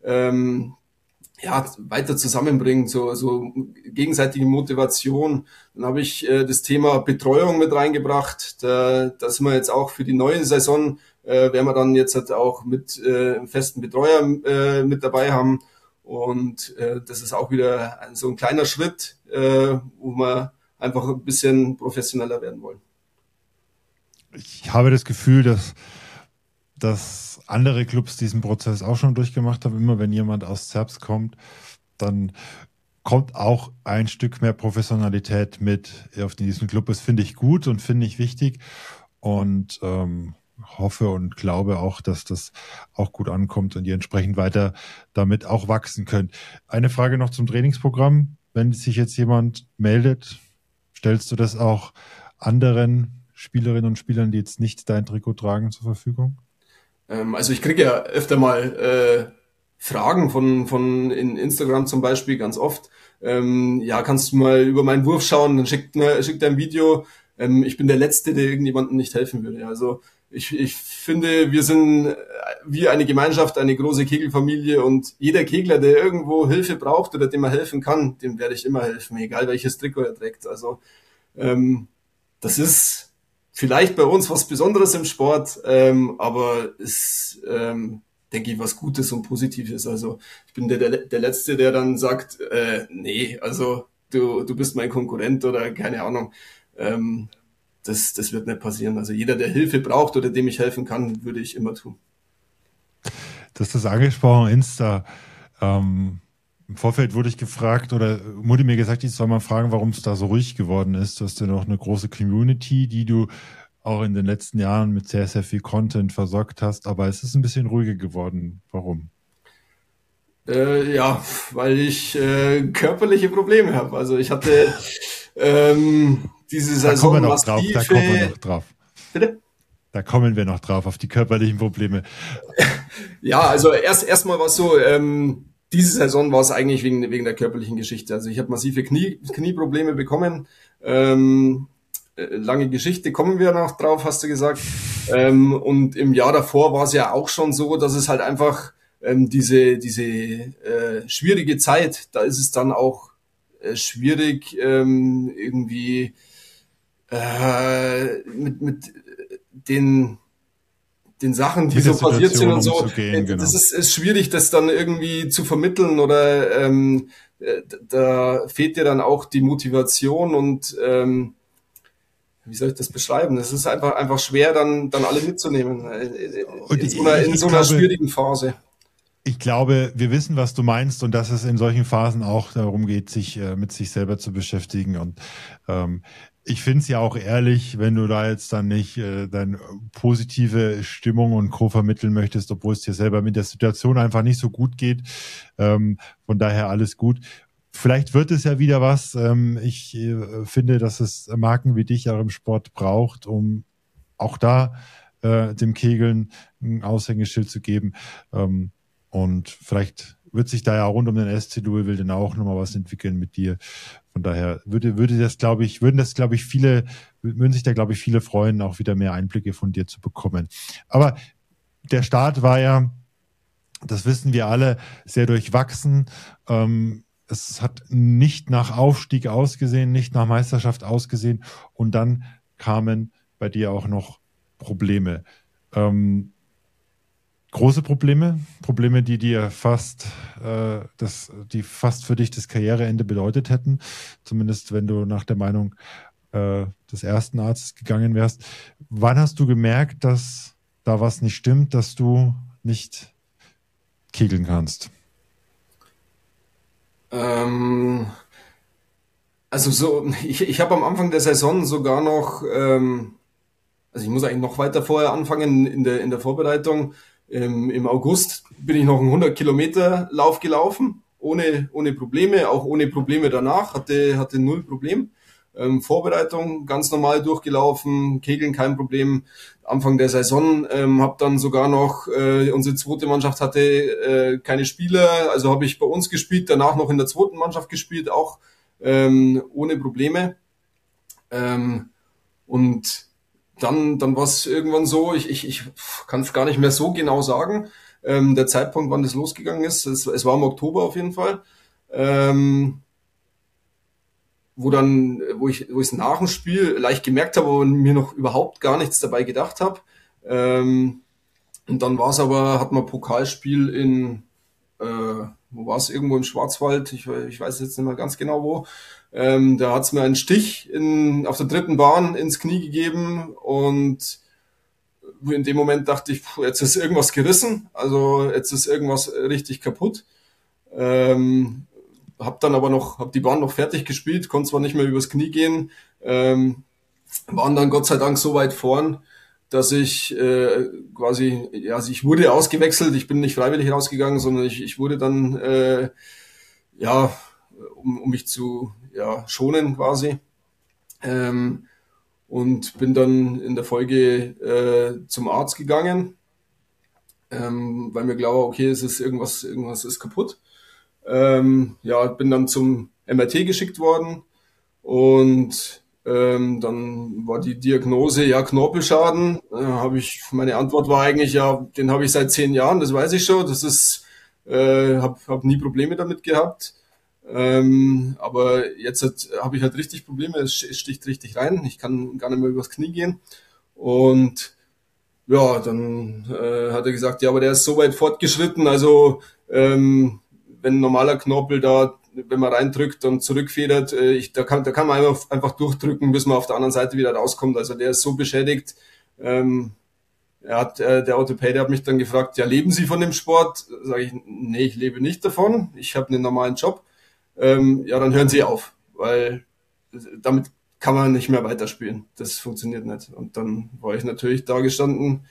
weiter zusammenbringt, so gegenseitige Motivation. Dann habe ich das Thema Betreuung mit reingebracht. Da sind wir jetzt auch für die neue Saison, werden wir dann jetzt halt auch mit einem festen Betreuer mit dabei haben. Und das ist auch wieder so ein kleiner Schritt, wo wir einfach ein bisschen professioneller werden wollen. Ich habe das Gefühl, dass andere Clubs diesen Prozess auch schon durchgemacht haben. Immer wenn jemand aus Zerbst kommt, dann kommt auch ein Stück mehr Professionalität mit auf diesen Club. Das finde ich gut und finde ich wichtig und hoffe und glaube auch, dass das auch gut ankommt und ihr entsprechend weiter damit auch wachsen könnt. Eine Frage noch zum Trainingsprogramm. Wenn sich jetzt jemand meldet, stellst du das auch anderen Spielerinnen und Spielern, die jetzt nicht dein Trikot tragen, zur Verfügung? Also ich kriege ja öfter mal Fragen von in Instagram zum Beispiel ganz oft. Kannst du mal über meinen Wurf schauen? Dann schickt er ein Video. Ich bin der Letzte, der irgendjemandem nicht helfen würde. Also ich finde, wir sind wie eine Gemeinschaft, eine große Kegelfamilie und jeder Kegler, der irgendwo Hilfe braucht oder dem man helfen kann, dem werde ich immer helfen, egal welches Trikot er trägt. Also das ist vielleicht bei uns was Besonderes im Sport, aber ist, denke ich, was Gutes und Positives. Also ich bin der Letzte, der dann sagt, nee, also du bist mein Konkurrent oder keine Ahnung. Das wird nicht passieren. Also jeder, der Hilfe braucht oder dem ich helfen kann, würde ich immer tun. Du hast das angesprochen, Insta. Im Vorfeld wurde ich gefragt oder wurde mir gesagt, ich soll mal fragen, warum es da so ruhig geworden ist. Du hast ja noch eine große Community, die du auch in den letzten Jahren mit sehr, sehr viel Content versorgt hast, aber es ist ein bisschen ruhiger geworden. Warum? Weil ich körperliche Probleme habe. Also ich hatte diese Saison da kommen wir noch drauf. Bitte? Da kommen wir noch drauf, auf die körperlichen Probleme. Ja, also erstmal war es so, diese Saison war es eigentlich wegen der körperlichen Geschichte. Also ich habe massive Knieprobleme bekommen. Lange Geschichte, kommen wir noch drauf, hast du gesagt. Und im Jahr davor war es ja auch schon so, dass es halt einfach diese schwierige Zeit, da ist es dann auch schwierig, irgendwie mit den Sachen, die so passiert sind und so. Genau. Das ist schwierig, das dann irgendwie zu vermitteln oder da fehlt dir dann auch die Motivation und wie soll ich das beschreiben? Es ist einfach schwer, dann alle mitzunehmen in so einer schwierigen Phase. Ich glaube, wir wissen, was du meinst und dass es in solchen Phasen auch darum geht, sich mit sich selber zu beschäftigen. Und ich finde es ja auch ehrlich, wenn du da jetzt dann nicht deine positive Stimmung und Co. vermitteln möchtest, obwohl es dir selber mit der Situation einfach nicht so gut geht. Von daher alles gut. Vielleicht wird es ja wieder was. Ich finde, dass es Marken wie dich auch im Sport braucht, um auch da dem Kegeln ein Aushängeschild zu geben. Und vielleicht wird sich da ja rund um den SC Louisville dann auch nochmal was entwickeln mit dir. Von daher würden sich da, glaube ich, viele freuen, auch wieder mehr Einblicke von dir zu bekommen. Aber der Start war ja, das wissen wir alle, sehr durchwachsen. Es hat nicht nach Aufstieg ausgesehen, nicht nach Meisterschaft ausgesehen. Und dann kamen bei dir auch noch Probleme. Große Probleme, die dir fast für dich das Karriereende bedeutet hätten, zumindest wenn du nach der Meinung des ersten Arztes gegangen wärst. Wann hast du gemerkt, dass da was nicht stimmt, dass du nicht kegeln kannst? Also ich habe am Anfang der Saison sogar noch, also ich muss eigentlich noch weiter vorher anfangen in der Vorbereitung. Im August bin ich noch einen 100-Kilometer-Lauf gelaufen, ohne Probleme, auch ohne Probleme danach, hatte null Problem. Vorbereitung ganz normal durchgelaufen, Kegeln kein Problem. Anfang der Saison habe dann sogar noch, unsere zweite Mannschaft hatte keine Spieler, also habe ich bei uns gespielt, danach noch in der zweiten Mannschaft gespielt, auch ohne Probleme. Und dann war es irgendwann so, ich kann es gar nicht mehr so genau sagen, der Zeitpunkt, wann das losgegangen ist, es war im Oktober auf jeden Fall, wo ich es nach dem Spiel leicht gemerkt habe, aber mir noch überhaupt gar nichts dabei gedacht habe. Und dann hat man Pokalspiel wo war es, irgendwo im Schwarzwald, ich weiß jetzt nicht mehr ganz genau wo. Da hat's mir einen Stich auf der dritten Bahn ins Knie gegeben und in dem Moment dachte ich, jetzt ist irgendwas gerissen, also jetzt ist irgendwas richtig kaputt. Hab die Bahn noch fertig gespielt, konnte zwar nicht mehr übers Knie gehen, waren dann Gott sei Dank so weit vorn, dass ich also ich wurde ausgewechselt, ich bin nicht freiwillig rausgegangen, sondern ich wurde dann, um mich zu schonen quasi. Und bin dann in der Folge zum Arzt gegangen, weil mir klar war, okay, es ist irgendwas ist kaputt. Bin dann zum MRT geschickt worden und dann war die Diagnose, Knorpelschaden. Meine Antwort war eigentlich, den habe ich seit 10 Jahren, das weiß ich schon. Das ist, hab nie Probleme damit gehabt. Aber jetzt habe ich halt richtig Probleme. Es sticht richtig rein. Ich kann gar nicht mehr übers Knie gehen. Und ja, dann hat er gesagt, ja, aber der ist so weit fortgeschritten. Also wenn ein normaler Knorpel da, wenn man reindrückt und zurückfedert, da kann man einfach durchdrücken, bis man auf der anderen Seite wieder rauskommt. Also der ist so beschädigt. Der Orthopäde hat mich dann gefragt, ja, leben Sie von dem Sport? Sage ich, nee, ich lebe nicht davon. Ich habe einen normalen Job. Dann hören Sie auf, weil damit kann man nicht mehr weiterspielen. Das funktioniert nicht. Und dann war ich natürlich da gestanden.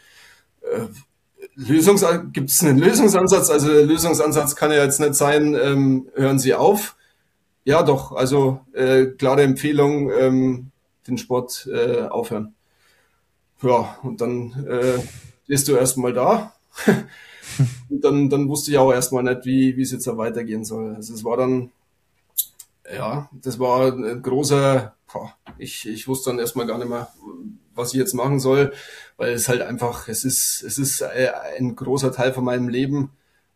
Gibt es einen Lösungsansatz? Also der Lösungsansatz kann ja jetzt nicht sein, hören Sie auf. Ja, doch, also klare Empfehlung, den Sport aufhören. Ja, und dann stehst du erstmal da. Und dann wusste ich auch erstmal nicht, wie es jetzt da weitergehen soll. Also es war dann, das war ein großer, ich wusste dann erstmal gar nicht mehr, was ich jetzt machen soll, weil es halt einfach, es ist ein großer Teil von meinem Leben.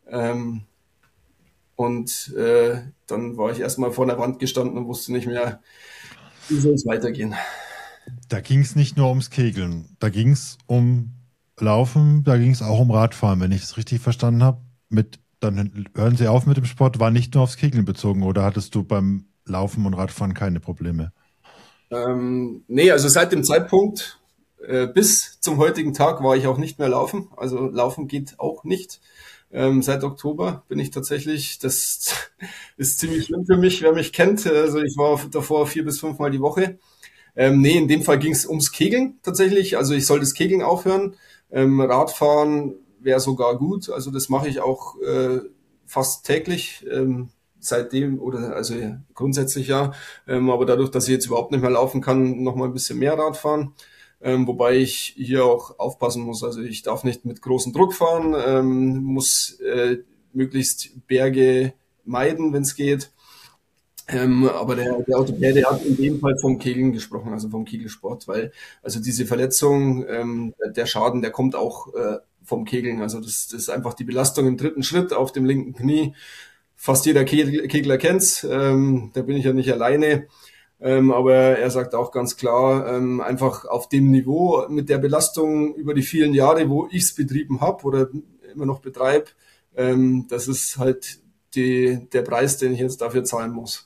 Und dann war ich erstmal vor der Wand gestanden und wusste nicht mehr, wie soll es weitergehen. Da ging es nicht nur ums Kegeln, da ging es um Laufen, da ging es auch um Radfahren, wenn ich es richtig verstanden habe. Dann hören Sie auf mit dem Sport, war nicht nur aufs Kegeln bezogen, oder hattest du beim Laufen und Radfahren keine Probleme? Nee, also seit dem Zeitpunkt bis zum heutigen Tag war ich auch nicht mehr laufen. Also laufen geht auch nicht. Seit Oktober bin ich tatsächlich, das ist ziemlich schlimm für mich, wer mich kennt. Also ich war davor 4 bis 5 Mal die Woche. Nee, in dem Fall ging es ums Kegeln tatsächlich. Also ich soll das Kegeln aufhören. Radfahren wäre sogar gut. Also das mache ich auch fast täglich. Seitdem oder also grundsätzlich ja, aber dadurch, dass ich jetzt überhaupt nicht mehr laufen kann, noch mal ein bisschen mehr Rad fahren, wobei ich hier auch aufpassen muss. Also ich darf nicht mit großem Druck fahren, muss möglichst Berge meiden, wenn es geht. Aber der Orthopäde hat in dem Fall vom Kegeln gesprochen, also vom Kegelsport, weil also diese Verletzung, der Schaden, der kommt auch vom Kegeln. Also das ist einfach die Belastung im dritten Schritt auf dem linken Knie. Fast jeder Kegler kennt's, da bin ich ja nicht alleine. Aber er sagt auch ganz klar, einfach auf dem Niveau mit der Belastung über die vielen Jahre, wo ich's betrieben habe oder immer noch betreibe, das ist halt der Preis, den ich jetzt dafür zahlen muss.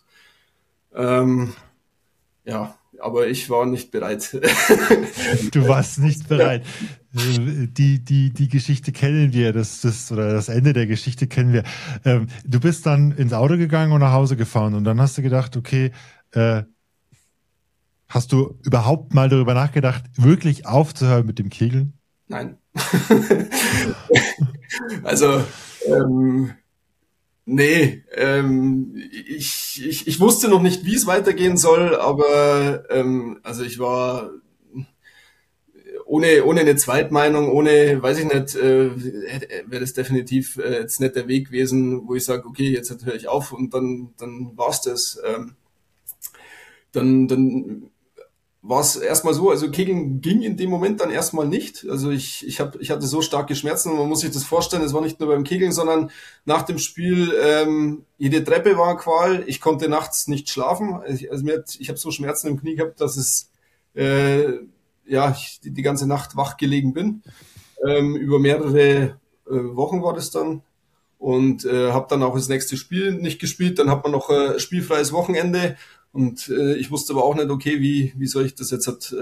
Ja, aber ich war nicht bereit. Du warst nicht bereit. Die Geschichte kennen wir, oder das Ende der Geschichte kennen wir. Du bist dann ins Auto gegangen und nach Hause gefahren und dann hast du gedacht, okay, hast du überhaupt mal darüber nachgedacht, wirklich aufzuhören mit dem Kegeln? Nein. Also, nee, ich wusste noch nicht, wie es weitergehen soll, aber also ich war ohne eine Zweitmeinung, weiß ich nicht, wäre das definitiv jetzt nicht der Weg gewesen, wo ich sage, okay, jetzt höre ich auf und dann war's das. Dann war es erstmal so, also Kegeln ging in dem Moment dann erstmal nicht. Also ich hatte so starke Schmerzen und man muss sich das vorstellen, es war nicht nur beim Kegeln, sondern nach dem Spiel, jede Treppe war eine Qual. Ich konnte nachts nicht schlafen. Ich habe so Schmerzen im Knie gehabt, dass es ich die ganze Nacht wach gelegen bin. Über mehrere Wochen war das dann. Und habe dann auch das nächste Spiel nicht gespielt. Dann hat man noch spielfreies Wochenende. Und ich wusste aber auch nicht, okay, wie soll ich das jetzt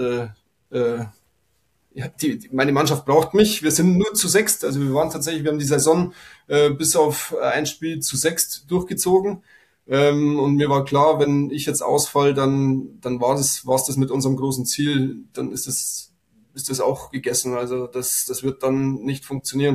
meine Mannschaft braucht mich. Wir sind nur zu sechst. Also wir haben die Saison bis auf ein Spiel zu sechst durchgezogen. Und mir war klar, wenn ich jetzt ausfall, dann war's das mit unserem großen Ziel. Dann ist das auch gegessen. Also das wird dann nicht funktionieren.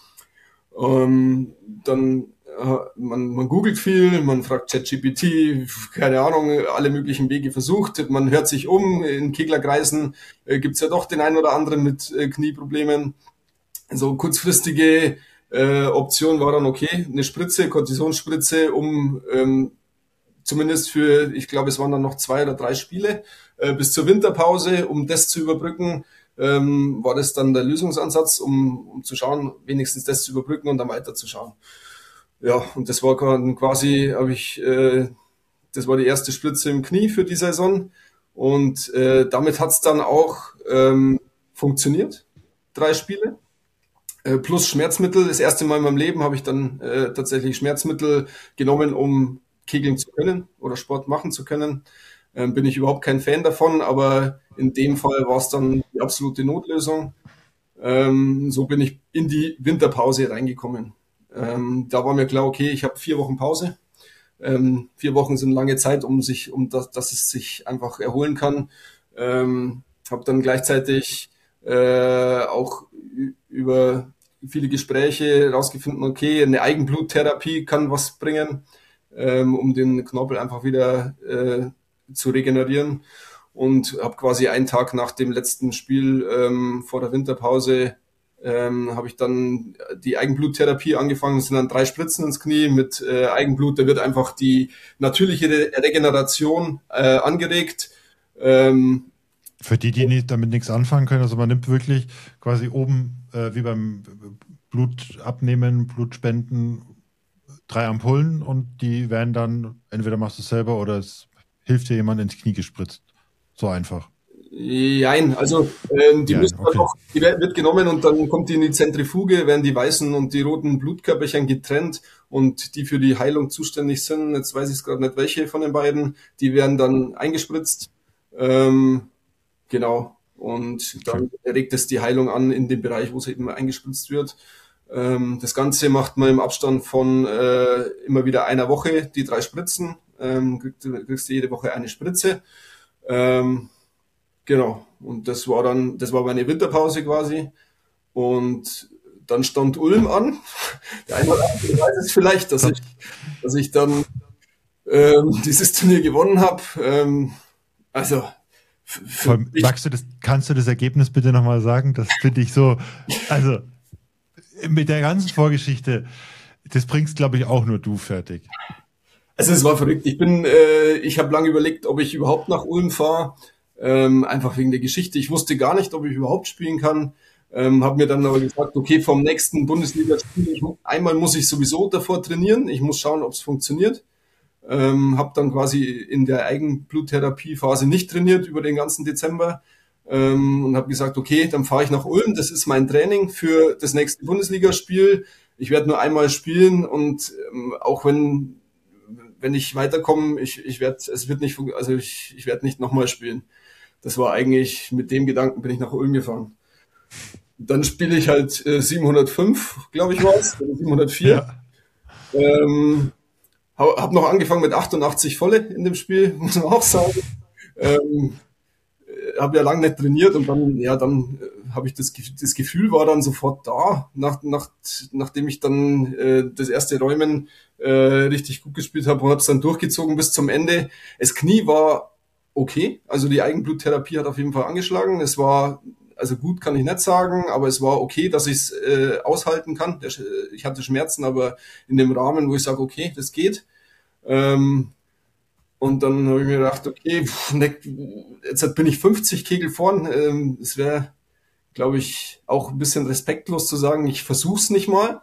Dann man googelt viel, man fragt ChatGPT, keine Ahnung, alle möglichen Wege versucht. Man hört sich um, in Keglerkreisen gibt's ja doch den einen oder anderen mit Knieproblemen. So kurzfristige Option war dann okay, eine Spritze, Kortisonspritze, um zumindest für, ich glaube, es waren dann noch 2 oder 3 Spiele bis zur Winterpause, um das zu überbrücken. War das dann der Lösungsansatz, um zu schauen, wenigstens das zu überbrücken und dann weiterzuschauen. Ja, und das war quasi, das war die erste Spritze im Knie für die Saison und damit hat's dann auch funktioniert, 3 Spiele. Plus Schmerzmittel. Das erste Mal in meinem Leben habe ich dann tatsächlich Schmerzmittel genommen, um kegeln zu können oder Sport machen zu können. Bin ich überhaupt kein Fan davon, aber in dem Fall war es dann die absolute Notlösung. So bin ich in die Winterpause reingekommen. Da war mir klar, okay, ich habe 4 Wochen Pause. 4 Wochen sind lange Zeit, dass es sich einfach erholen kann. Habe dann gleichzeitig auch über viele Gespräche rausgefunden, okay, eine Eigenbluttherapie kann was bringen, um den Knorpel einfach wieder zu regenerieren. Und habe quasi einen Tag nach dem letzten Spiel vor der Winterpause habe ich dann die Eigenbluttherapie angefangen. Es sind dann 3 Spritzen ins Knie mit Eigenblut. Da wird einfach die natürliche Regeneration angeregt. Für die damit nichts anfangen können, also man nimmt wirklich quasi oben, wie beim Blut abnehmen, Blutspenden, 3 Ampullen und die werden dann, entweder machst du es selber oder es hilft dir jemand ins Knie gespritzt. So einfach. Jein, also die müssen dann Okay. noch, die wird genommen und dann kommt die in die Zentrifuge, werden die weißen und die roten Blutkörperchen getrennt und die für die Heilung zuständig sind, jetzt weiß ich es gerade nicht welche von den beiden, die werden dann eingespritzt. Genau. Und Okay. dann regt es die Heilung an in dem Bereich, wo es eben eingespritzt wird. Das Ganze macht man im Abstand von immer wieder einer Woche, die 3 Spritzen. Kriegst du jede Woche eine Spritze. Ähm, genau. Und das war meine Winterpause quasi. Und dann stand Ulm an. Der eine oder andere weiß es vielleicht, dass ich dann dieses Turnier gewonnen habe. Also für mich. Kannst du das Ergebnis bitte nochmal sagen? Das finde ich so, also mit der ganzen Vorgeschichte, das bringst, glaube ich, auch nur du fertig. Also es war verrückt. Ich habe lange überlegt, ob ich überhaupt nach Ulm fahre, einfach wegen der Geschichte. Ich wusste gar nicht, ob ich überhaupt spielen kann. Habe mir dann aber gesagt, okay, vom nächsten Bundesligaspiel, einmal muss ich sowieso davor trainieren. Ich muss schauen, ob es funktioniert. Habe dann quasi in der Eigenbluttherapiephase nicht trainiert über den ganzen Dezember und habe gesagt, okay, dann fahre ich nach Ulm. Das ist mein Training für das nächste Bundesligaspiel. Ich werde nur einmal spielen und auch wenn ich weiterkomme, ich werde nicht nochmal spielen. Das war eigentlich, mit dem Gedanken bin ich nach Ulm gefahren. Dann spiele ich halt 705, glaube ich war es, oder 704. Ja. Hab noch angefangen mit 88 volle in dem Spiel, muss man auch sagen. Ähm, habe ja lange nicht trainiert und dann habe ich das Gefühl war dann sofort da, nachdem ich dann das erste Räumen richtig gut gespielt habe und habe es dann durchgezogen bis zum Ende. Das Knie war okay, also die Eigenbluttherapie hat auf jeden Fall angeschlagen. Es war, also gut kann ich nicht sagen, aber es war okay, dass ich es aushalten kann. Ich hatte Schmerzen, aber in dem Rahmen, wo ich sage, okay, das geht. Ähm, und dann habe ich mir gedacht, okay, jetzt bin ich 50 Kegel vorn. Es wäre, glaube ich, auch ein bisschen respektlos zu sagen, ich versuch's nicht mal.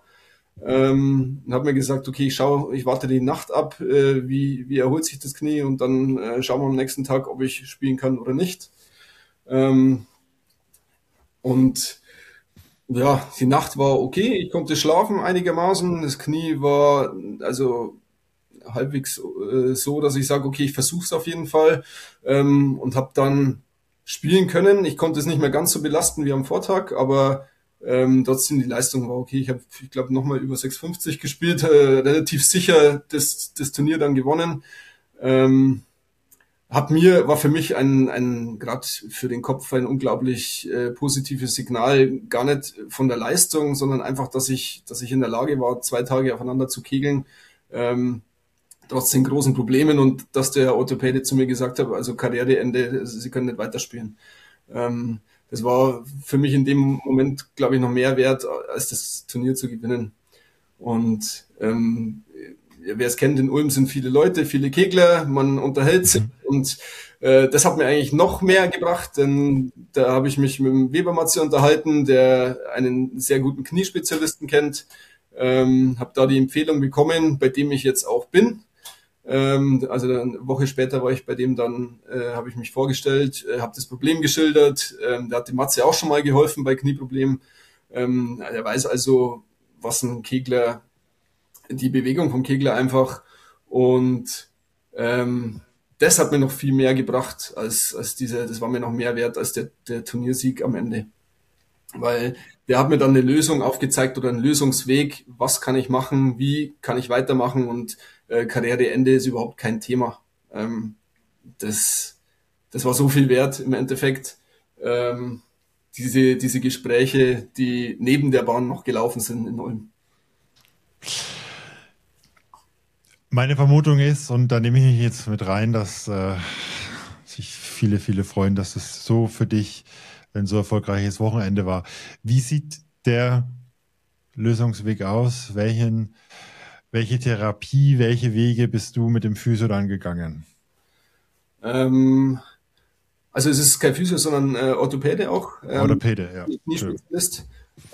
Und habe mir gesagt, okay, ich warte die Nacht ab, wie erholt sich das Knie und dann schauen wir am nächsten Tag, ob ich spielen kann oder nicht. Ähm, und ja, die Nacht war okay, ich konnte schlafen einigermaßen. Das Knie war also halbwegs so, dass ich sage, okay, ich versuche es auf jeden Fall und habe dann spielen können. Ich konnte es nicht mehr ganz so belasten wie am Vortag, aber trotzdem die Leistung war okay. Ich glaube, nochmal über 6,50 gespielt, relativ sicher das Turnier dann gewonnen. Ähm, war für mich gerade für den Kopf ein unglaublich positives Signal, gar nicht von der Leistung, sondern einfach, dass ich in der Lage war, 2 Tage aufeinander zu kegeln. Ähm, Trotz den großen Problemen und dass der Orthopäde zu mir gesagt hat, also Karriereende, Sie können nicht weiterspielen. Das war für mich in dem Moment, glaube ich, noch mehr wert, als das Turnier zu gewinnen. Und wer es kennt, in Ulm sind viele Leute, viele Kegler, man unterhält sich und das hat mir eigentlich noch mehr gebracht, denn da habe ich mich mit dem Weber Matze unterhalten, der einen sehr guten Kniespezialisten kennt, habe da die Empfehlung bekommen, bei dem ich jetzt auch bin. Also eine Woche später war ich bei dem dann, habe ich mich vorgestellt, habe das Problem geschildert. Der hat dem Matze auch schon mal geholfen bei Knieproblemen. Er weiß also, was ein Kegler, die Bewegung vom Kegler einfach. Und das hat mir noch viel mehr gebracht als das war mir noch mehr wert als der Turniersieg am Ende. Weil der hat mir dann eine Lösung aufgezeigt oder einen Lösungsweg, was kann ich machen, wie kann ich weitermachen und Karriereende ist überhaupt kein Thema. Das, das war so viel wert im Endeffekt. Diese Gespräche, die neben der Bahn noch gelaufen sind in Ulm. Meine Vermutung ist, und da nehme ich mich jetzt mit rein, dass sich viele, viele freuen, dass es so für dich ein so erfolgreiches Wochenende war. Wie sieht der Lösungsweg aus? Welche Therapie, welche Wege bist du mit dem Physio dann gegangen? Ähm, Also es ist kein Physio, sondern Orthopäde auch. Orthopäde, ja. Kniespezialist.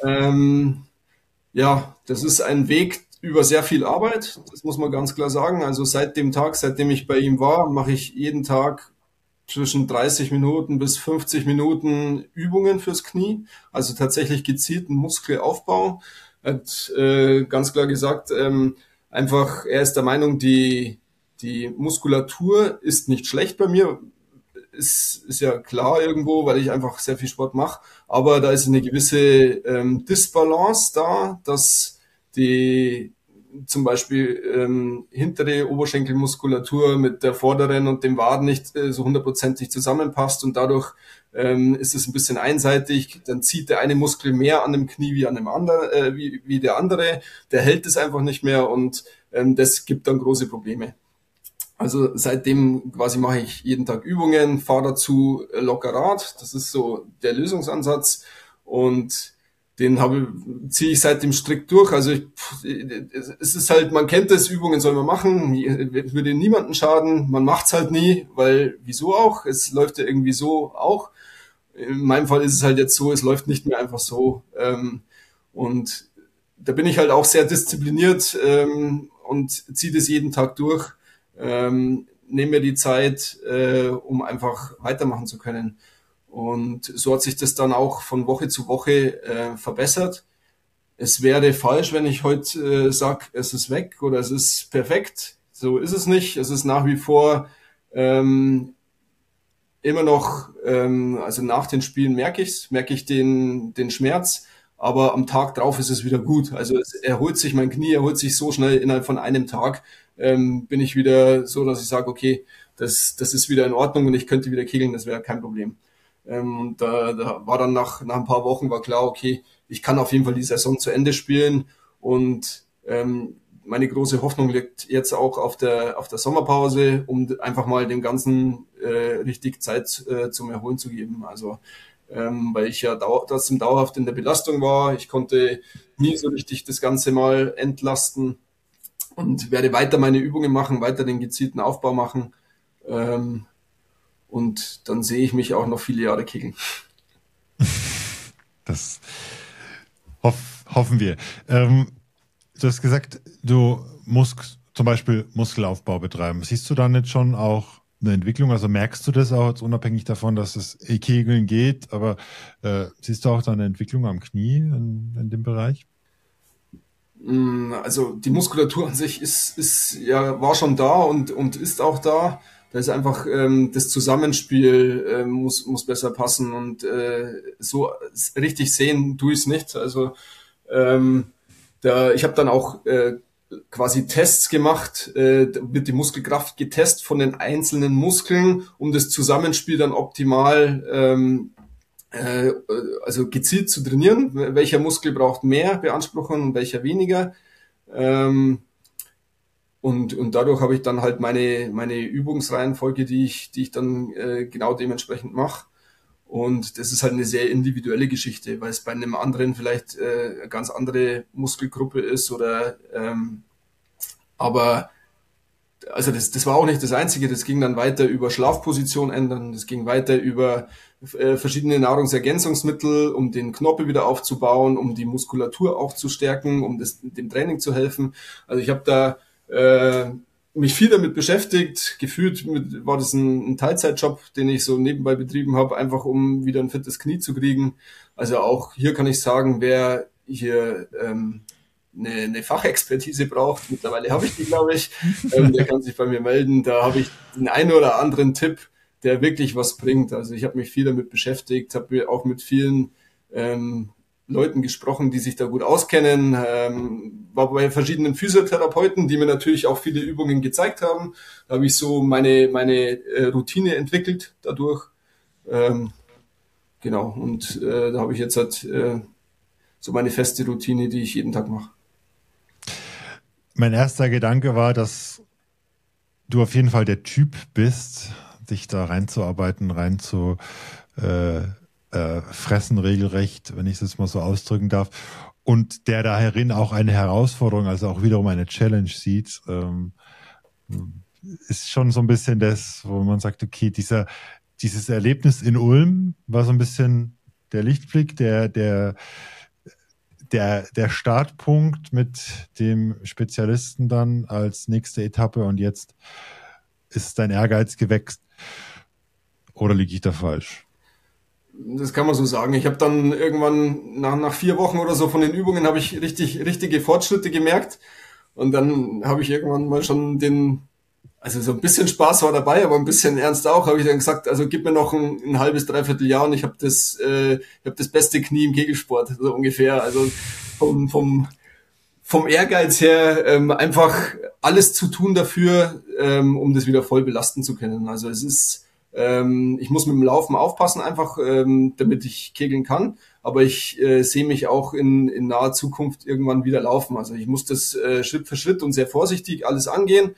Ja, das ist ein Weg über sehr viel Arbeit, das muss man ganz klar sagen. Also seit dem Tag, seitdem ich bei ihm war, mache ich jeden Tag zwischen 30 Minuten bis 50 Minuten Übungen fürs Knie, also tatsächlich gezielten Muskelaufbau. Er hat ganz klar gesagt, einfach, er ist der Meinung, die Muskulatur ist nicht schlecht bei mir, ist ja klar irgendwo, weil ich einfach sehr viel Sport mache, aber da ist eine gewisse Disbalance da, dass die zum Beispiel hintere Oberschenkelmuskulatur mit der vorderen und dem Waden nicht so hundertprozentig zusammenpasst und dadurch ist es ein bisschen einseitig. Dann zieht der eine Muskel mehr an dem Knie wie an dem anderen, wie der andere. Der hält es einfach nicht mehr und das gibt dann große Probleme. Also seitdem quasi mache ich jeden Tag Übungen, fahre dazu locker Rad. Das ist so der Lösungsansatz und ziehe ich seitdem strikt durch. Also es ist halt, man kennt das, Übungen soll man machen, würde niemanden schaden. Man macht's halt nie, weil wieso auch? Es läuft ja irgendwie so auch. In meinem Fall ist es halt jetzt so, es läuft nicht mehr einfach so. Und da bin ich halt auch sehr diszipliniert und ziehe das jeden Tag durch. Nehme mir die Zeit, um einfach weitermachen zu können. Und so hat sich das dann auch von Woche zu Woche verbessert. Es wäre falsch, wenn ich heute sage, es ist weg oder es ist perfekt. So ist es nicht. Es ist nach wie vor immer noch, also nach den Spielen merke ich den Schmerz, aber am Tag drauf ist es wieder gut. Also es erholt sich, mein Knie erholt sich so schnell innerhalb von einem Tag, bin ich wieder so, dass ich sage, okay, das ist wieder in Ordnung und ich könnte wieder kegeln, das wäre kein Problem. Und da war dann nach ein paar Wochen war klar, okay, ich kann auf jeden Fall die Saison zu Ende spielen und meine große Hoffnung liegt jetzt auch auf der Sommerpause, um einfach mal dem Ganzen richtig Zeit zum Erholen zu geben. Also weil ich ja trotzdem dauerhaft in der Belastung war. Ich konnte nie so richtig das Ganze mal entlasten und werde weiter meine Übungen machen, weiter den gezielten Aufbau machen. Und dann sehe ich mich auch noch viele Jahre kegeln. Das hoffen wir. Du hast gesagt, du musst zum Beispiel Muskelaufbau betreiben. Siehst du da nicht schon auch eine Entwicklung? Also merkst du das auch jetzt unabhängig davon, dass es Kegeln geht, aber siehst du auch da eine Entwicklung am Knie in dem Bereich? Also die Muskulatur an sich war schon da und ist auch da. Da ist einfach das Zusammenspiel muss besser passen und so richtig sehen tue ich es nicht. Also ich habe dann auch quasi Tests gemacht, wird die Muskelkraft getestet von den einzelnen Muskeln, um das Zusammenspiel dann optimal also gezielt zu trainieren. Welcher Muskel braucht mehr Beanspruchung und welcher weniger. Und dadurch habe ich dann halt meine Übungsreihenfolge, die ich dann genau dementsprechend mache. Und das ist halt eine sehr individuelle Geschichte, weil es bei einem anderen vielleicht eine ganz andere Muskelgruppe ist oder aber also das war auch nicht das Einzige, das ging dann weiter über Schlafposition ändern, das ging weiter über verschiedene Nahrungsergänzungsmittel, um den Knorpel wieder aufzubauen, um die Muskulatur auch zu stärken, um dem Training zu helfen. Also ich habe da mich viel damit beschäftigt. Gefühlt war das ein Teilzeitjob, den ich so nebenbei betrieben habe, einfach um wieder ein fittes Knie zu kriegen. Also auch hier kann ich sagen, wer hier eine Fachexpertise braucht, mittlerweile habe ich die, glaube ich, der kann sich bei mir melden. Da habe ich den einen oder anderen Tipp, der wirklich was bringt. Also ich habe mich viel damit beschäftigt, habe auch mit vielen Leuten gesprochen, die sich da gut auskennen, war bei verschiedenen Physiotherapeuten, die mir natürlich auch viele Übungen gezeigt haben. Da habe ich so meine Routine entwickelt dadurch. Genau, und da habe ich jetzt halt so meine feste Routine, die ich jeden Tag mache. Mein erster Gedanke war, dass du auf jeden Fall der Typ bist, dich da reinzuarbeiten, fressen regelrecht, wenn ich es jetzt mal so ausdrücken darf, und der daherin auch eine Herausforderung, also auch wiederum eine Challenge sieht, ist schon so ein bisschen das, wo man sagt, okay, dieser dieses Erlebnis in Ulm war so ein bisschen der Lichtblick, der Startpunkt mit dem Spezialisten dann als nächste Etappe und jetzt ist dein Ehrgeiz gewächst. Oder liege ich da falsch? Das kann man so sagen. Ich habe dann irgendwann nach 4 Wochen oder so von den Übungen habe ich richtige Fortschritte gemerkt. Und dann habe ich irgendwann mal schon also so ein bisschen Spaß war dabei, aber ein bisschen ernst auch, habe ich dann gesagt, also gib mir noch ein halbes, dreiviertel Jahr und ich habe das beste Knie im Kegelsport, so ungefähr. Also vom Ehrgeiz her einfach alles zu tun dafür, um das wieder voll belasten zu können. Also es ist ich muss mit dem Laufen aufpassen, einfach damit ich kegeln kann. Aber ich sehe mich auch in naher Zukunft irgendwann wieder laufen. Also ich muss das Schritt für Schritt und sehr vorsichtig alles angehen.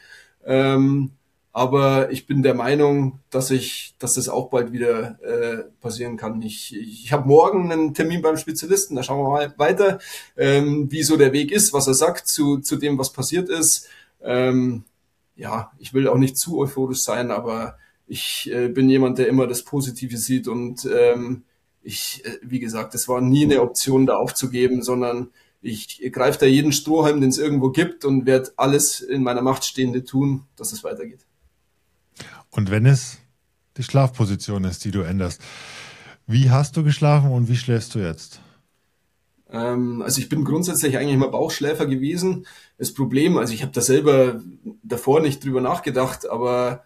Aber ich bin der Meinung, dass das auch bald wieder passieren kann. Ich habe morgen einen Termin beim Spezialisten. Da schauen wir mal weiter, wie so der Weg ist, was er sagt zu dem, was passiert ist. Ja, ich will auch nicht zu euphorisch sein, aber ich bin jemand, der immer das Positive sieht und wie gesagt, es war nie eine Option, da aufzugeben, sondern ich greife da jeden Strohhalm, den es irgendwo gibt und werde alles in meiner Macht Stehende tun, dass es weitergeht. Und wenn es die Schlafposition ist, die du änderst, wie hast du geschlafen und wie schläfst du jetzt? Also ich bin grundsätzlich eigentlich immer Bauchschläfer gewesen. Das Problem, also ich habe da selber davor nicht drüber nachgedacht, aber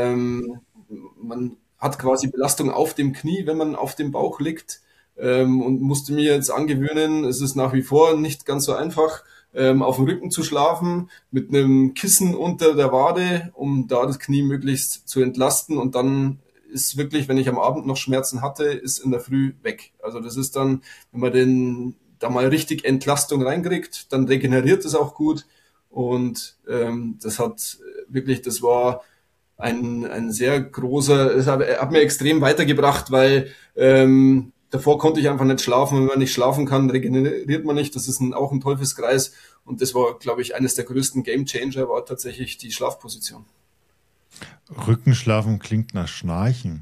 man hat quasi Belastung auf dem Knie, wenn man auf dem Bauch liegt, und musste mir jetzt angewöhnen, es ist nach wie vor nicht ganz so einfach, auf dem Rücken zu schlafen, mit einem Kissen unter der Wade, um da das Knie möglichst zu entlasten und dann ist wirklich, wenn ich am Abend noch Schmerzen hatte, ist in der Früh weg. Also das ist dann, wenn man da mal richtig Entlastung reinkriegt, dann regeneriert es auch gut und das war ein sehr großer, es hat mir extrem weitergebracht, weil davor konnte ich einfach nicht schlafen. Wenn man nicht schlafen kann, regeneriert man nicht. Das ist auch ein Teufelskreis. Und das war, glaube ich, eines der größten Gamechanger, war tatsächlich die Schlafposition. Rückenschlafen klingt nach Schnarchen.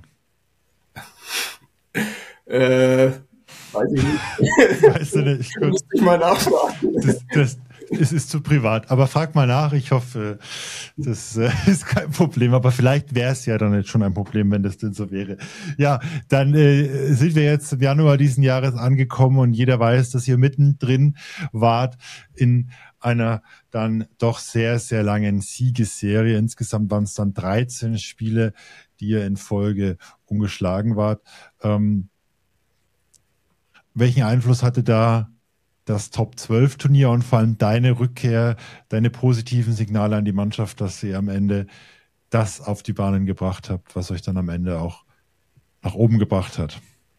Weiß ich nicht. Weißt du nicht? Da müsste ich mal nachfragen. Es ist zu privat, aber frag mal nach. Ich hoffe, das ist kein Problem. Aber vielleicht wäre es ja dann jetzt schon ein Problem, wenn das denn so wäre. Ja, dann sind wir jetzt im Januar diesen Jahres angekommen und jeder weiß, dass ihr mittendrin wart in einer dann doch sehr, sehr langen Siegesserie. Insgesamt waren es dann 13 Spiele, die ihr in Folge ungeschlagen wart. Welchen Einfluss hatte da das Top-12-Turnier und vor allem deine Rückkehr, deine positiven Signale an die Mannschaft, dass ihr am Ende das auf die Bahnen gebracht habt, was euch dann am Ende auch nach oben gebracht hat?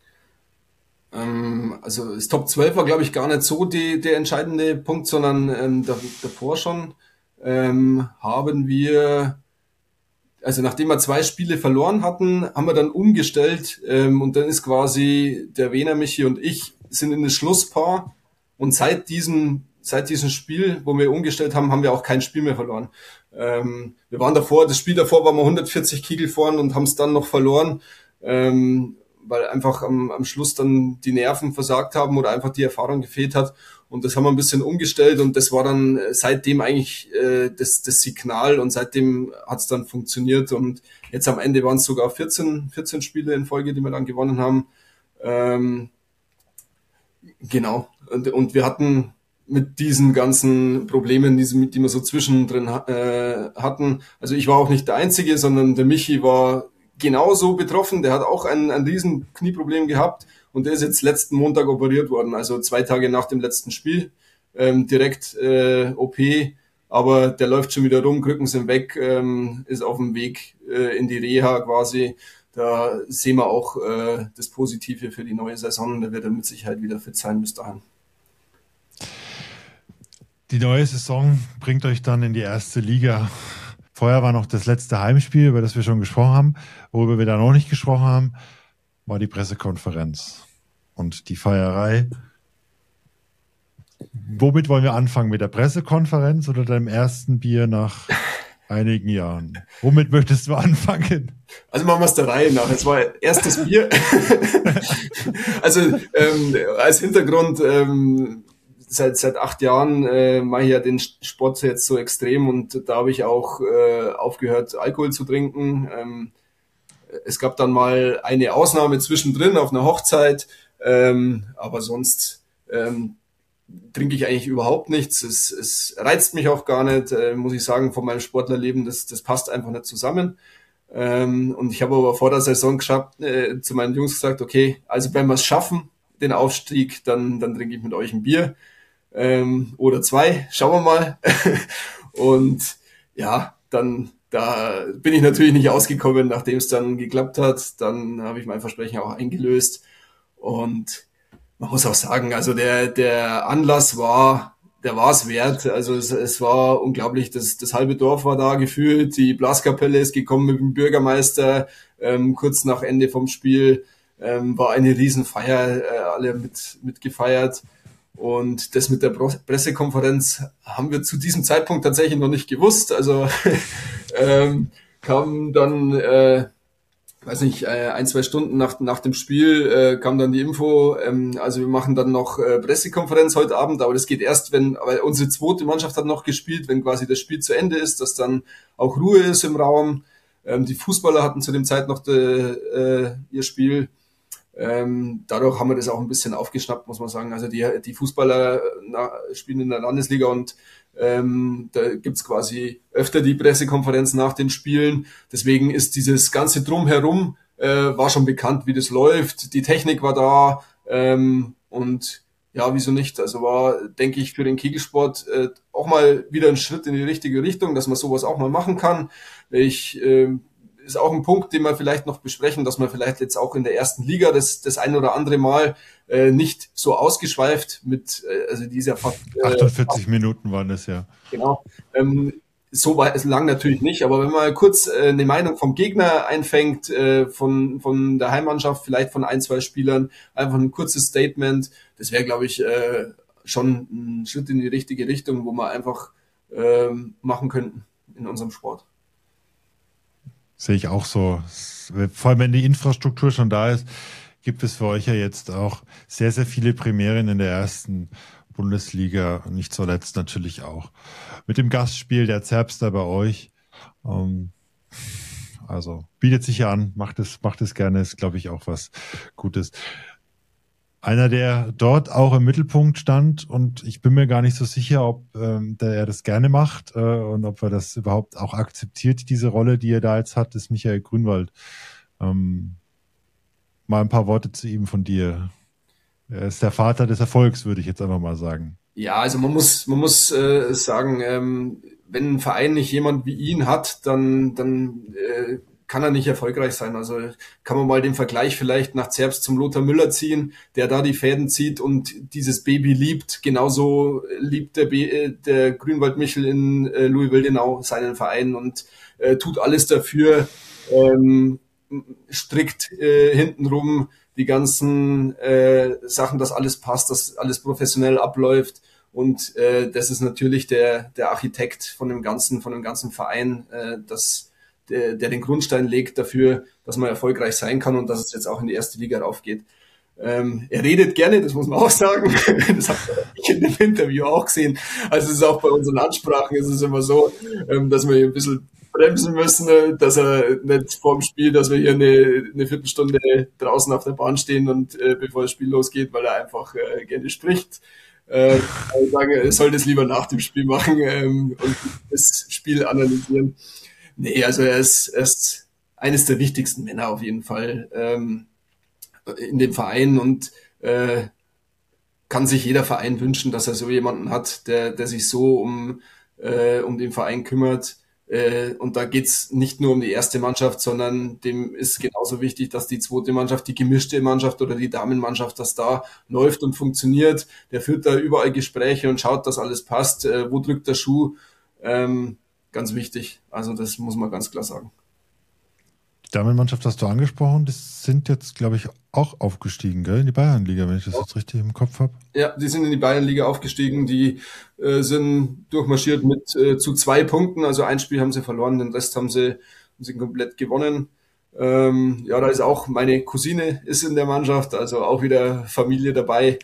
Also das Top 12 war, glaube ich, gar nicht so der entscheidende Punkt, sondern davor schon haben wir, also nachdem wir 2 Spiele verloren hatten, haben wir dann umgestellt und dann ist quasi der Wehner, Michi und ich sind in das Schlusspaar. Und seit diesem Spiel, wo wir umgestellt haben, haben wir auch kein Spiel mehr verloren. Wir waren das Spiel davor waren wir 140 Kegel vorn und haben es dann noch verloren, weil einfach am Schluss dann die Nerven versagt haben oder einfach die Erfahrung gefehlt hat. Und das haben wir ein bisschen umgestellt und das war dann seitdem eigentlich das Signal und seitdem hat es dann funktioniert. Und jetzt am Ende waren es sogar 14 Spiele in Folge, die wir dann gewonnen haben. Genau. Und wir hatten mit diesen ganzen Problemen, die wir so zwischendrin hatten, also ich war auch nicht der Einzige, sondern der Michi war genauso betroffen. Der hat auch ein riesen Knieproblem gehabt und der ist jetzt letzten Montag operiert worden, also 2 Tage nach dem letzten Spiel, direkt OP, aber der läuft schon wieder rum, Krücken sind weg, ist auf dem Weg in die Reha quasi. Da sehen wir auch das Positive für die neue Saison. Da wird er mit Sicherheit wieder fit sein bis dahin. Die neue Saison bringt euch dann in die erste Liga. Vorher war noch das letzte Heimspiel, über das wir schon gesprochen haben. Worüber wir da noch nicht gesprochen haben, war die Pressekonferenz und die Feierei. Womit wollen wir anfangen? Mit der Pressekonferenz oder deinem ersten Bier nach einigen Jahren. Womit möchtest du anfangen? Also machen wir es der Reihe nach. Jetzt war erstes Bier. Also als Hintergrund, seit 8 Jahren mache ich ja den Sport jetzt so extrem und da habe ich auch aufgehört, Alkohol zu trinken. Es gab dann mal eine Ausnahme zwischendrin auf einer Hochzeit, aber sonst trinke ich eigentlich überhaupt nichts. Es reizt mich auch gar nicht, muss ich sagen, von meinem Sportlerleben. Das passt einfach nicht zusammen. Und ich habe aber vor der Saison zu meinen Jungs gesagt, okay, also wenn wir es schaffen, den Aufstieg, dann trinke ich mit euch ein Bier oder 2, schauen wir mal. Und ja, dann da bin ich natürlich nicht ausgekommen, nachdem es dann geklappt hat. Dann habe ich mein Versprechen auch eingelöst. Und man muss auch sagen, also der Anlass war es wert. Also es war unglaublich, das halbe Dorf war da gefühlt, die Blaskapelle ist gekommen mit dem Bürgermeister, kurz nach Ende vom Spiel, war eine Riesenfeier, alle mit gefeiert. Und das mit der Pressekonferenz haben wir zu diesem Zeitpunkt tatsächlich noch nicht gewusst. Also kam dann weiß nicht, 1-2 Stunden nach dem Spiel kam dann die Info, also wir machen dann noch Pressekonferenz heute Abend, aber das geht erst, weil unsere zweite Mannschaft hat noch gespielt, wenn quasi das Spiel zu Ende ist, dass dann auch Ruhe ist im Raum. Die Fußballer hatten zu dem Zeit noch ihr Spiel. Dadurch haben wir das auch ein bisschen aufgeschnappt, muss man sagen. Also die Fußballer spielen in der Landesliga und da gibt's quasi öfter die Pressekonferenz nach den Spielen. Deswegen ist dieses ganze Drumherum war schon bekannt, wie das läuft. Die Technik war da und ja, wieso nicht? Also war, denke ich, für den Kegelsport auch mal wieder ein Schritt in die richtige Richtung, dass man sowas auch mal machen kann. Ist auch ein Punkt, den wir vielleicht noch besprechen, dass man vielleicht jetzt auch in der ersten Liga das ein oder andere Mal nicht so ausgeschweift mit, also dieser fast 48 Minuten waren das ja. Genau. So lang natürlich nicht, aber wenn man kurz eine Meinung vom Gegner einfängt, von der Heimmannschaft, vielleicht von 1-2 Spielern, einfach ein kurzes Statement, das wäre, glaube ich, schon ein Schritt in die richtige Richtung, wo wir einfach machen könnten in unserem Sport. Sehe ich auch so. Vor allem, wenn die Infrastruktur schon da ist, gibt es für euch ja jetzt auch sehr, sehr viele Premieren in der ersten Bundesliga und nicht zuletzt natürlich auch mit dem Gastspiel der Zerbster bei euch. Also bietet sich ja an, macht es gerne, ist, glaube ich, auch was Gutes. Einer, der dort auch im Mittelpunkt stand und ich bin mir gar nicht so sicher, ob er das gerne macht und ob er das überhaupt auch akzeptiert, diese Rolle, die er da jetzt hat, ist Michael Grünwald. Mal ein paar Worte zu ihm von dir. Er ist der Vater des Erfolgs, würde ich jetzt einfach mal sagen. Ja, also man muss sagen, wenn ein Verein nicht jemand wie ihn hat, dann kann er nicht erfolgreich sein. Also kann man mal den Vergleich vielleicht nach Zerbst zum Lothar Müller ziehen, der da die Fäden zieht und dieses Baby liebt. Genauso liebt der Grünwald Michel in Louis-Wildenau seinen Verein und tut alles dafür, strickt hintenrum die ganzen Sachen, dass alles passt, dass alles professionell abläuft. Und das ist natürlich der Architekt von dem ganzen Verein, der den Grundstein legt dafür, dass man erfolgreich sein kann und dass es jetzt auch in die erste Liga raufgeht. Er redet gerne, das muss man auch sagen. Das hat ich in dem Interview auch gesehen. Also es ist auch bei unseren Ansprachen ist es immer so, dass wir hier ein bisschen bremsen müssen, dass er nicht vorm Spiel, dass wir hier eine Viertelstunde draußen auf der Bahn stehen und bevor das Spiel losgeht, weil er einfach gerne spricht. Ich sage, er soll das lieber nach dem Spiel machen und das Spiel analysieren. Nee, also er ist eines der wichtigsten Männer auf jeden Fall in dem Verein und kann sich jeder Verein wünschen, dass er so jemanden hat, der sich so um den Verein kümmert. Und da geht's nicht nur um die erste Mannschaft, sondern dem ist genauso wichtig, dass die zweite Mannschaft, die gemischte Mannschaft oder die Damenmannschaft, dass da läuft und funktioniert. Der führt da überall Gespräche und schaut, dass alles passt. Wo drückt der Schuh? Ganz wichtig. Also das muss man ganz klar sagen. Damenmannschaft hast du angesprochen, das sind jetzt, glaube ich, auch aufgestiegen, gell? In die Bayernliga, wenn ich das jetzt richtig im Kopf habe. Ja, die sind in die Bayernliga aufgestiegen, die sind durchmarschiert mit zu 2 Punkten, also ein Spiel haben sie verloren, den Rest haben sie komplett gewonnen. Ja, da ist auch meine Cousine ist in der Mannschaft, also auch wieder Familie dabei.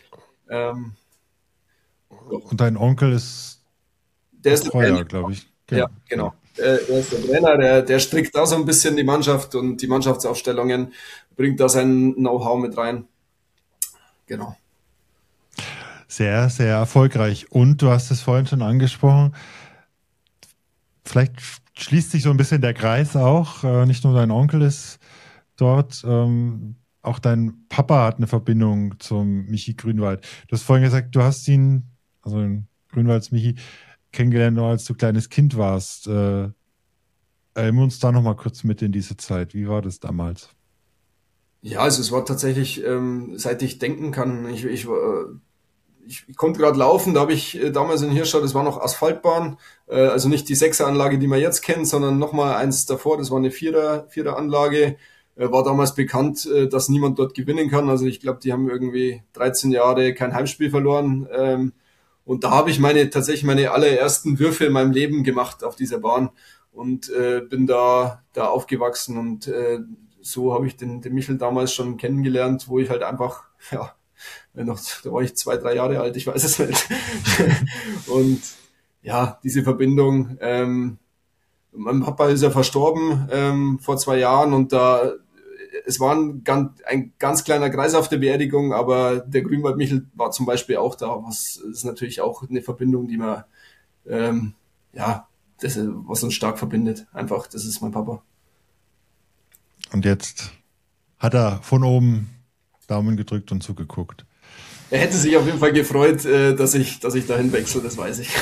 Und dein Onkel ist Der ist der Treuer, Trainer. glaube ich. Ja, genau. Der ist der Trainer, der strickt da so ein bisschen die Mannschaft und die Mannschaftsaufstellungen, bringt da sein Know-how mit rein. Genau. Sehr, sehr erfolgreich. Und du hast es vorhin schon angesprochen, vielleicht schließt sich so ein bisschen der Kreis auch. Nicht nur dein Onkel ist dort, auch dein Papa hat eine Verbindung zum Michi Grünwald. Du hast vorhin gesagt, du hast ihn, also den Grünwalds Michi, kennengelernt, noch als du kleines Kind warst. Erinnern wir uns da nochmal kurz mit in diese Zeit. Wie war das damals? Ja, also es war tatsächlich, seit ich denken kann, ich konnte gerade laufen, da habe ich damals in Hirschau, das war noch Asphaltbahn, also nicht die Sechseranlage, die man jetzt kennt, sondern nochmal eins davor, das war eine Viereranlage, war damals bekannt, dass niemand dort gewinnen kann, also ich glaube, die haben irgendwie 13 Jahre kein Heimspiel verloren, und da habe ich tatsächlich meine allerersten Würfe in meinem Leben gemacht auf dieser Bahn und bin da aufgewachsen und so habe ich den Michel damals schon kennengelernt, wo ich halt einfach, ja, da war ich 2, 3 Jahre alt, ich weiß es nicht. Und ja, diese Verbindung, mein Papa ist ja verstorben vor 2 Jahren und es war ein ganz kleiner Kreis auf der Beerdigung, aber der Grünwald Michel war zum Beispiel auch da. Was ist natürlich auch eine Verbindung, die man, ja, was uns stark verbindet. Einfach, das ist mein Papa. Und jetzt hat er von oben Daumen gedrückt und zugeguckt. Er hätte sich auf jeden Fall gefreut, dass ich dahin wechsle, das weiß ich.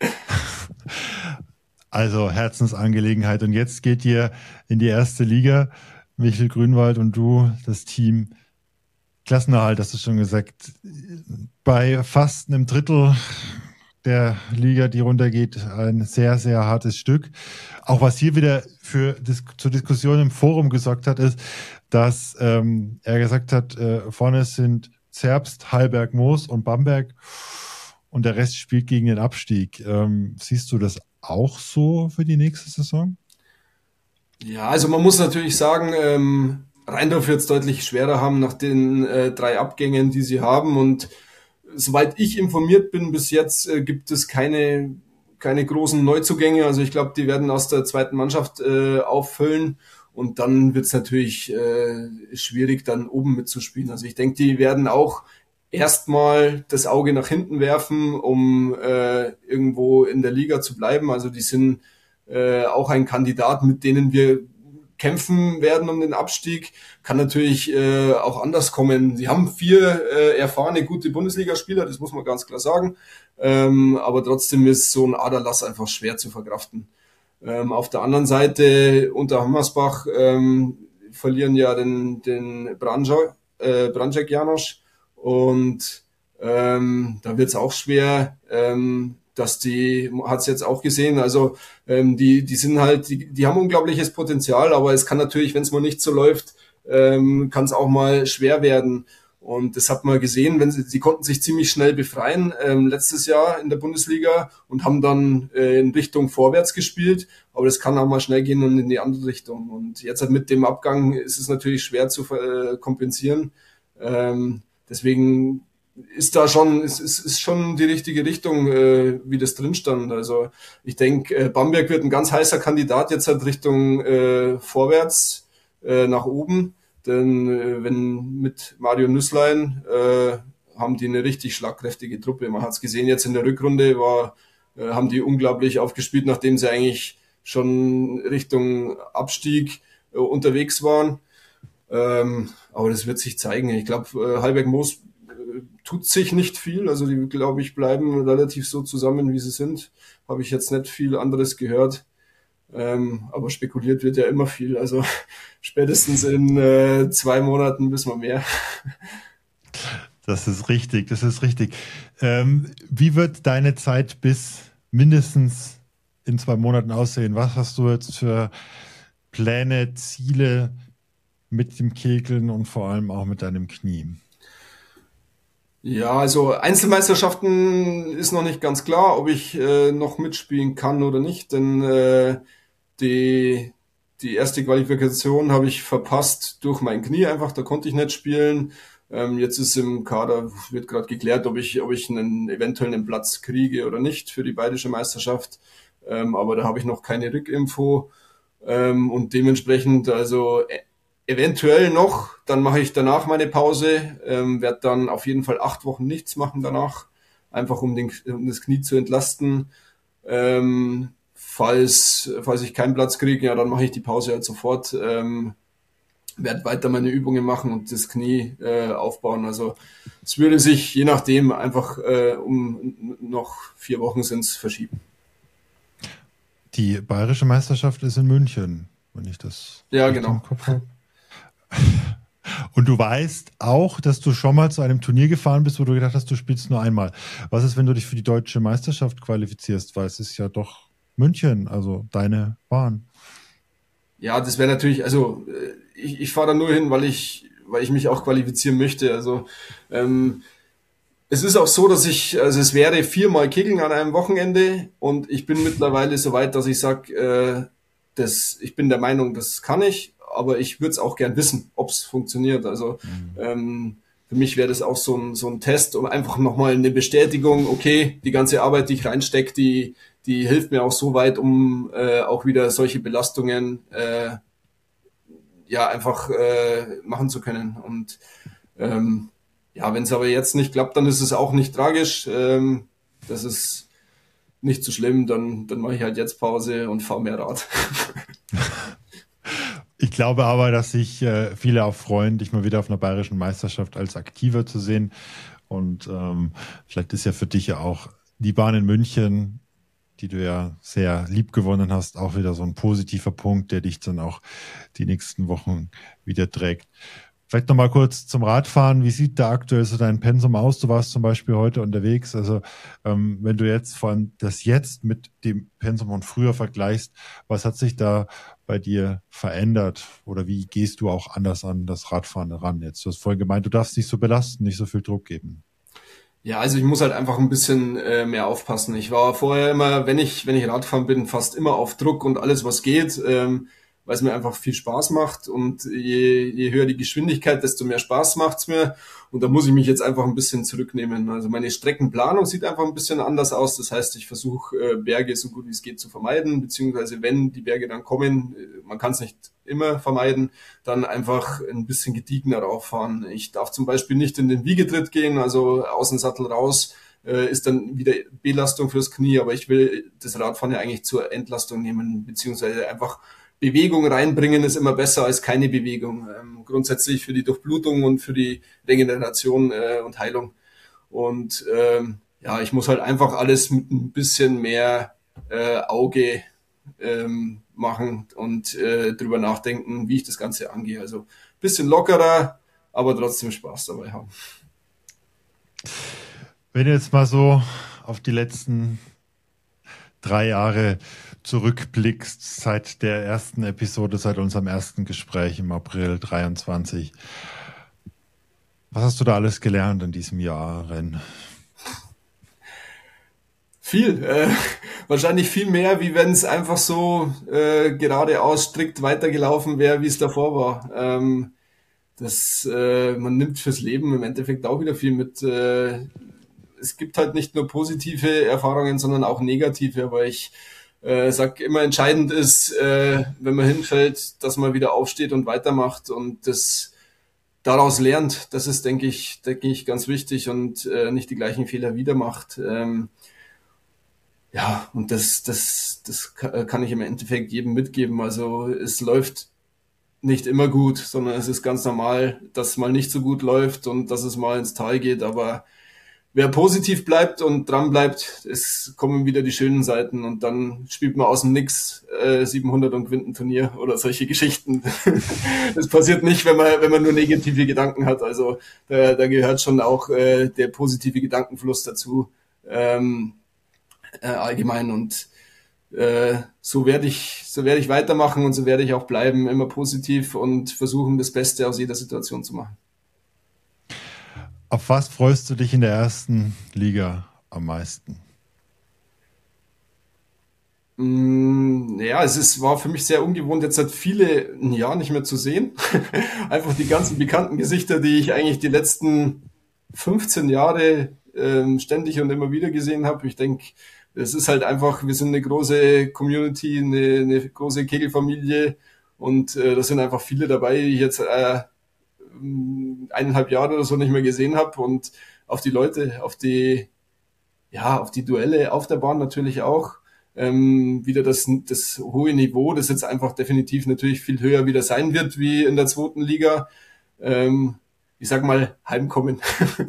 Also Herzensangelegenheit. Und jetzt geht ihr in die erste Liga. Michel Grünwald und du, das Team Klassenerhalt, hast du schon gesagt. Bei fast einem Drittel der Liga, die runtergeht, ein sehr, sehr hartes Stück. Auch was hier wieder zur Diskussion im Forum gesorgt hat, ist, dass er gesagt hat, vorne sind Zerbst, Hallberg, Moos und Bamberg und der Rest spielt gegen den Abstieg. Siehst du das auch so für die nächste Saison? Ja, also man muss natürlich sagen, Rheindorf wird es deutlich schwerer haben nach den 3 Abgängen, die sie haben. Und soweit ich informiert bin, bis jetzt gibt es keine großen Neuzugänge. Also ich glaube, die werden aus der zweiten Mannschaft auffüllen. Und dann wird es natürlich schwierig, dann oben mitzuspielen. Also ich denke, die werden auch erstmal das Auge nach hinten werfen, um irgendwo in der Liga zu bleiben. Also die sind auch ein Kandidat, mit denen wir kämpfen werden um den Abstieg. Kann natürlich auch anders kommen. Sie haben 4 erfahrene, gute Bundesligaspieler, das muss man ganz klar sagen. Aber trotzdem ist so ein Aderlass einfach schwer zu verkraften. Auf der anderen Seite, unter Hammersbach verlieren ja den Branjak Janosch und da wird es auch schwer, dass hat es jetzt auch gesehen, also die sind halt, die haben unglaubliches Potenzial, aber es kann natürlich, wenn es mal nicht so läuft, kann es auch mal schwer werden. Und das hat man gesehen, sie konnten sich ziemlich schnell befreien letztes Jahr in der Bundesliga und haben dann in Richtung vorwärts gespielt, aber das kann auch mal schnell gehen und in die andere Richtung. Und jetzt halt mit dem Abgang ist es natürlich schwer zu kompensieren. Deswegen ist schon die richtige Richtung, wie das drin stand. Also ich denke, Bamberg wird ein ganz heißer Kandidat jetzt halt Richtung vorwärts nach oben. Denn wenn mit Mario Nüßlein haben die eine richtig schlagkräftige Truppe. Man hat es gesehen, jetzt in der Rückrunde haben die unglaublich aufgespielt, nachdem sie eigentlich schon Richtung Abstieg unterwegs waren. Aber das wird sich zeigen. Ich glaube, Hallberg Moos tut sich nicht viel. Also die, glaube ich, bleiben relativ so zusammen, wie sie sind. Habe ich jetzt nicht viel anderes gehört. Aber spekuliert wird ja immer viel. Also spätestens in 2 Monaten wissen wir mehr. Das ist richtig, das ist richtig. Wie wird deine Zeit bis mindestens in 2 Monaten aussehen? Was hast du jetzt für Pläne, Ziele mit dem Kegeln und vor allem auch mit deinem Knie? Ja, also Einzelmeisterschaften ist noch nicht ganz klar, ob ich noch mitspielen kann oder nicht, denn die, die erste Qualifikation habe ich verpasst durch mein Knie einfach, da konnte ich nicht spielen. Jetzt ist im Kader, wird gerade geklärt, ob ich eventuell einen Platz kriege oder nicht für die Bayerische Meisterschaft. Aber da habe ich noch keine Rückinfo. Und dementsprechend, also eventuell noch, dann mache ich danach meine Pause, werde dann auf jeden Fall 8 Wochen nichts machen danach, einfach um das Knie zu entlasten. Falls ich keinen Platz kriege, ja, dann mache ich die Pause halt sofort, werde weiter meine Übungen machen und das Knie aufbauen. Also es würde sich je nachdem einfach um noch 4 Wochen sind's verschieben. Die Bayerische Meisterschaft ist in München, wenn ich das Ja, richtig genau. im Kopf habe. Und du weißt auch, dass du schon mal zu einem Turnier gefahren bist, wo du gedacht hast, du spielst nur einmal. Was ist, wenn du dich für die deutsche Meisterschaft qualifizierst? Weil es ist ja doch München, also deine Bahn. Ja, das wäre natürlich, also ich fahre da nur hin, weil ich mich auch qualifizieren möchte. Also es ist auch so, also es wäre 4-mal Kegeln an einem Wochenende und ich bin mittlerweile so weit, dass ich sage, ich bin der Meinung, das kann ich, aber ich würde es auch gern wissen, ob es funktioniert. Also für mich wäre das auch so ein Test, um einfach nochmal eine Bestätigung, okay, die ganze Arbeit, die ich reinstecke, die hilft mir auch so weit, um auch wieder solche Belastungen ja einfach machen zu können. Und ja, wenn es aber jetzt nicht klappt, dann ist es auch nicht tragisch. Das ist nicht so schlimm, dann mache ich halt jetzt Pause und fahre mehr Rad. Ich glaube aber, dass sich viele auch freuen, dich mal wieder auf einer bayerischen Meisterschaft als Aktiver zu sehen. Und vielleicht ist ja für dich ja auch die Bahn in München, die du ja sehr lieb gewonnen hast, auch wieder so ein positiver Punkt, der dich dann auch die nächsten Wochen wieder trägt. Vielleicht nochmal kurz zum Radfahren. Wie sieht da aktuell so dein Pensum aus? Du warst zum Beispiel heute unterwegs. Also wenn du jetzt vor allem das jetzt mit dem Pensum von früher vergleichst, was hat sich da bei dir verändert? Oder wie gehst du auch anders an das Radfahren ran jetzt? Du hast vorhin gemeint, du darfst nicht so belasten, nicht so viel Druck geben. Ja, also ich muss halt einfach ein bisschen mehr aufpassen. Ich war vorher immer, wenn ich Radfahren bin, fast immer auf Druck und alles, was geht, weil es mir einfach viel Spaß macht. Und je höher die Geschwindigkeit, desto mehr Spaß macht's mir. Und da muss ich mich jetzt einfach ein bisschen zurücknehmen. Also meine Streckenplanung sieht einfach ein bisschen anders aus. Das heißt, ich versuche Berge so gut wie es geht zu vermeiden, beziehungsweise wenn die Berge dann kommen, man kann es nicht immer vermeiden, dann einfach ein bisschen gediegener rauffahren. Ich darf zum Beispiel nicht in den Wiegetritt gehen, also aus dem Sattel raus, ist dann wieder Belastung fürs Knie, aber ich will das Radfahren ja eigentlich zur Entlastung nehmen, beziehungsweise einfach Bewegung reinbringen ist immer besser als keine Bewegung. Grundsätzlich für die Durchblutung und für die Regeneration und Heilung. Und ja, ich muss halt einfach alles mit ein bisschen mehr Auge machen und drüber nachdenken, wie ich das Ganze angehe. Also ein bisschen lockerer, aber trotzdem Spaß dabei haben. Wenn du jetzt mal so auf die letzten 3 Jahre zurückblickst, seit der ersten Episode, seit unserem ersten Gespräch im April 23, was hast du da alles gelernt in diesem Jahr, Renn? Viel. Wahrscheinlich viel mehr, wie wenn es einfach so geradeaus strikt weitergelaufen wäre, wie es davor war. Man nimmt fürs Leben im Endeffekt auch wieder viel mit. Es gibt halt nicht nur positive Erfahrungen, sondern auch negative, aber ich sag immer, entscheidend ist, wenn man hinfällt, dass man wieder aufsteht und weitermacht und das daraus lernt. Das ist, denke ich, ganz wichtig und nicht die gleichen Fehler wieder macht. Ja, und das kann ich im Endeffekt jedem mitgeben. Also es läuft nicht immer gut, sondern es ist ganz normal, dass es mal nicht so gut läuft und dass es mal ins Tal geht. Aber wer positiv bleibt und dran bleibt, es kommen wieder die schönen Seiten und dann spielt man aus dem Nix 700 und gewinnt ein Turnier oder solche Geschichten. Das passiert nicht, wenn man nur negative Gedanken hat. Also da gehört schon auch der positive Gedankenfluss dazu allgemein und so werde ich weitermachen und so werde ich auch bleiben, immer positiv und versuchen, das Beste aus jeder Situation zu machen. Auf was freust du dich in der ersten Liga am meisten? Ja, war für mich sehr ungewohnt, jetzt seit vielen Jahren nicht mehr zu sehen. Einfach die ganzen bekannten Gesichter, die ich eigentlich die letzten 15 Jahre ständig und immer wieder gesehen habe. Ich denke, es ist halt einfach, wir sind eine große Community, eine große Kegelfamilie und da sind einfach viele dabei, die ich jetzt 1,5 Jahre oder so nicht mehr gesehen habe und auf die Leute, auf die Duelle auf der Bahn natürlich auch. Wieder das hohe Niveau, das jetzt einfach definitiv natürlich viel höher wieder sein wird wie in der zweiten Liga. Ich sag mal, heimkommen.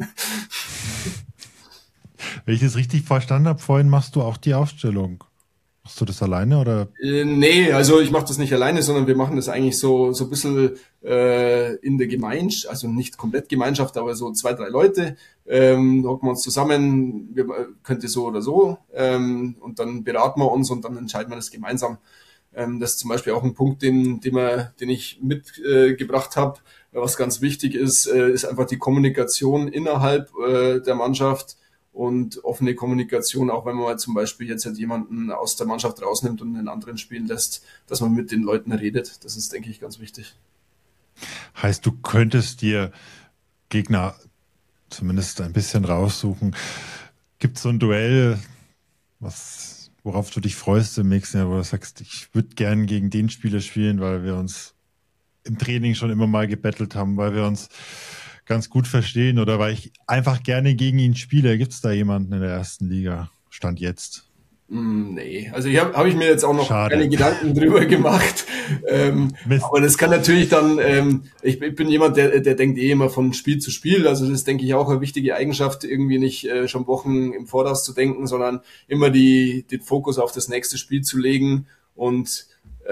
Wenn ich das richtig verstanden habe, vorhin machst du auch die Aufstellung. Machst du das alleine oder? Nee, also ich mache das nicht alleine, sondern wir machen das eigentlich so ein bisschen in der Gemeinschaft, also nicht komplett Gemeinschaft, aber so 2, 3 Leute, hocken wir uns zusammen, könnte so oder so, und dann beraten wir uns und dann entscheiden wir das gemeinsam. Das ist zum Beispiel auch ein Punkt, den ich mitgebracht habe, was ganz wichtig ist einfach die Kommunikation innerhalb der Mannschaft. Und offene Kommunikation, auch wenn man mal zum Beispiel jetzt halt jemanden aus der Mannschaft rausnimmt und einen anderen spielen lässt, dass man mit den Leuten redet. Das ist, denke ich, ganz wichtig. Heißt, du könntest dir Gegner zumindest ein bisschen raussuchen. Gibt es so ein Duell, worauf du dich freust im nächsten Jahr, wo du sagst, ich würde gern gegen den Spieler spielen, weil wir uns im Training schon immer mal gebettelt haben, weil wir uns ganz gut verstehen oder weil ich einfach gerne gegen ihn spiele. Gibt es da jemanden in der ersten Liga? Stand jetzt? Nee, also hab ich mir jetzt auch noch keine Gedanken drüber gemacht. Aber das kann natürlich dann, ich bin jemand, der denkt immer von Spiel zu Spiel. Also das ist, denke ich, auch eine wichtige Eigenschaft, irgendwie nicht schon Wochen im Voraus zu denken, sondern immer den Fokus auf das nächste Spiel zu legen und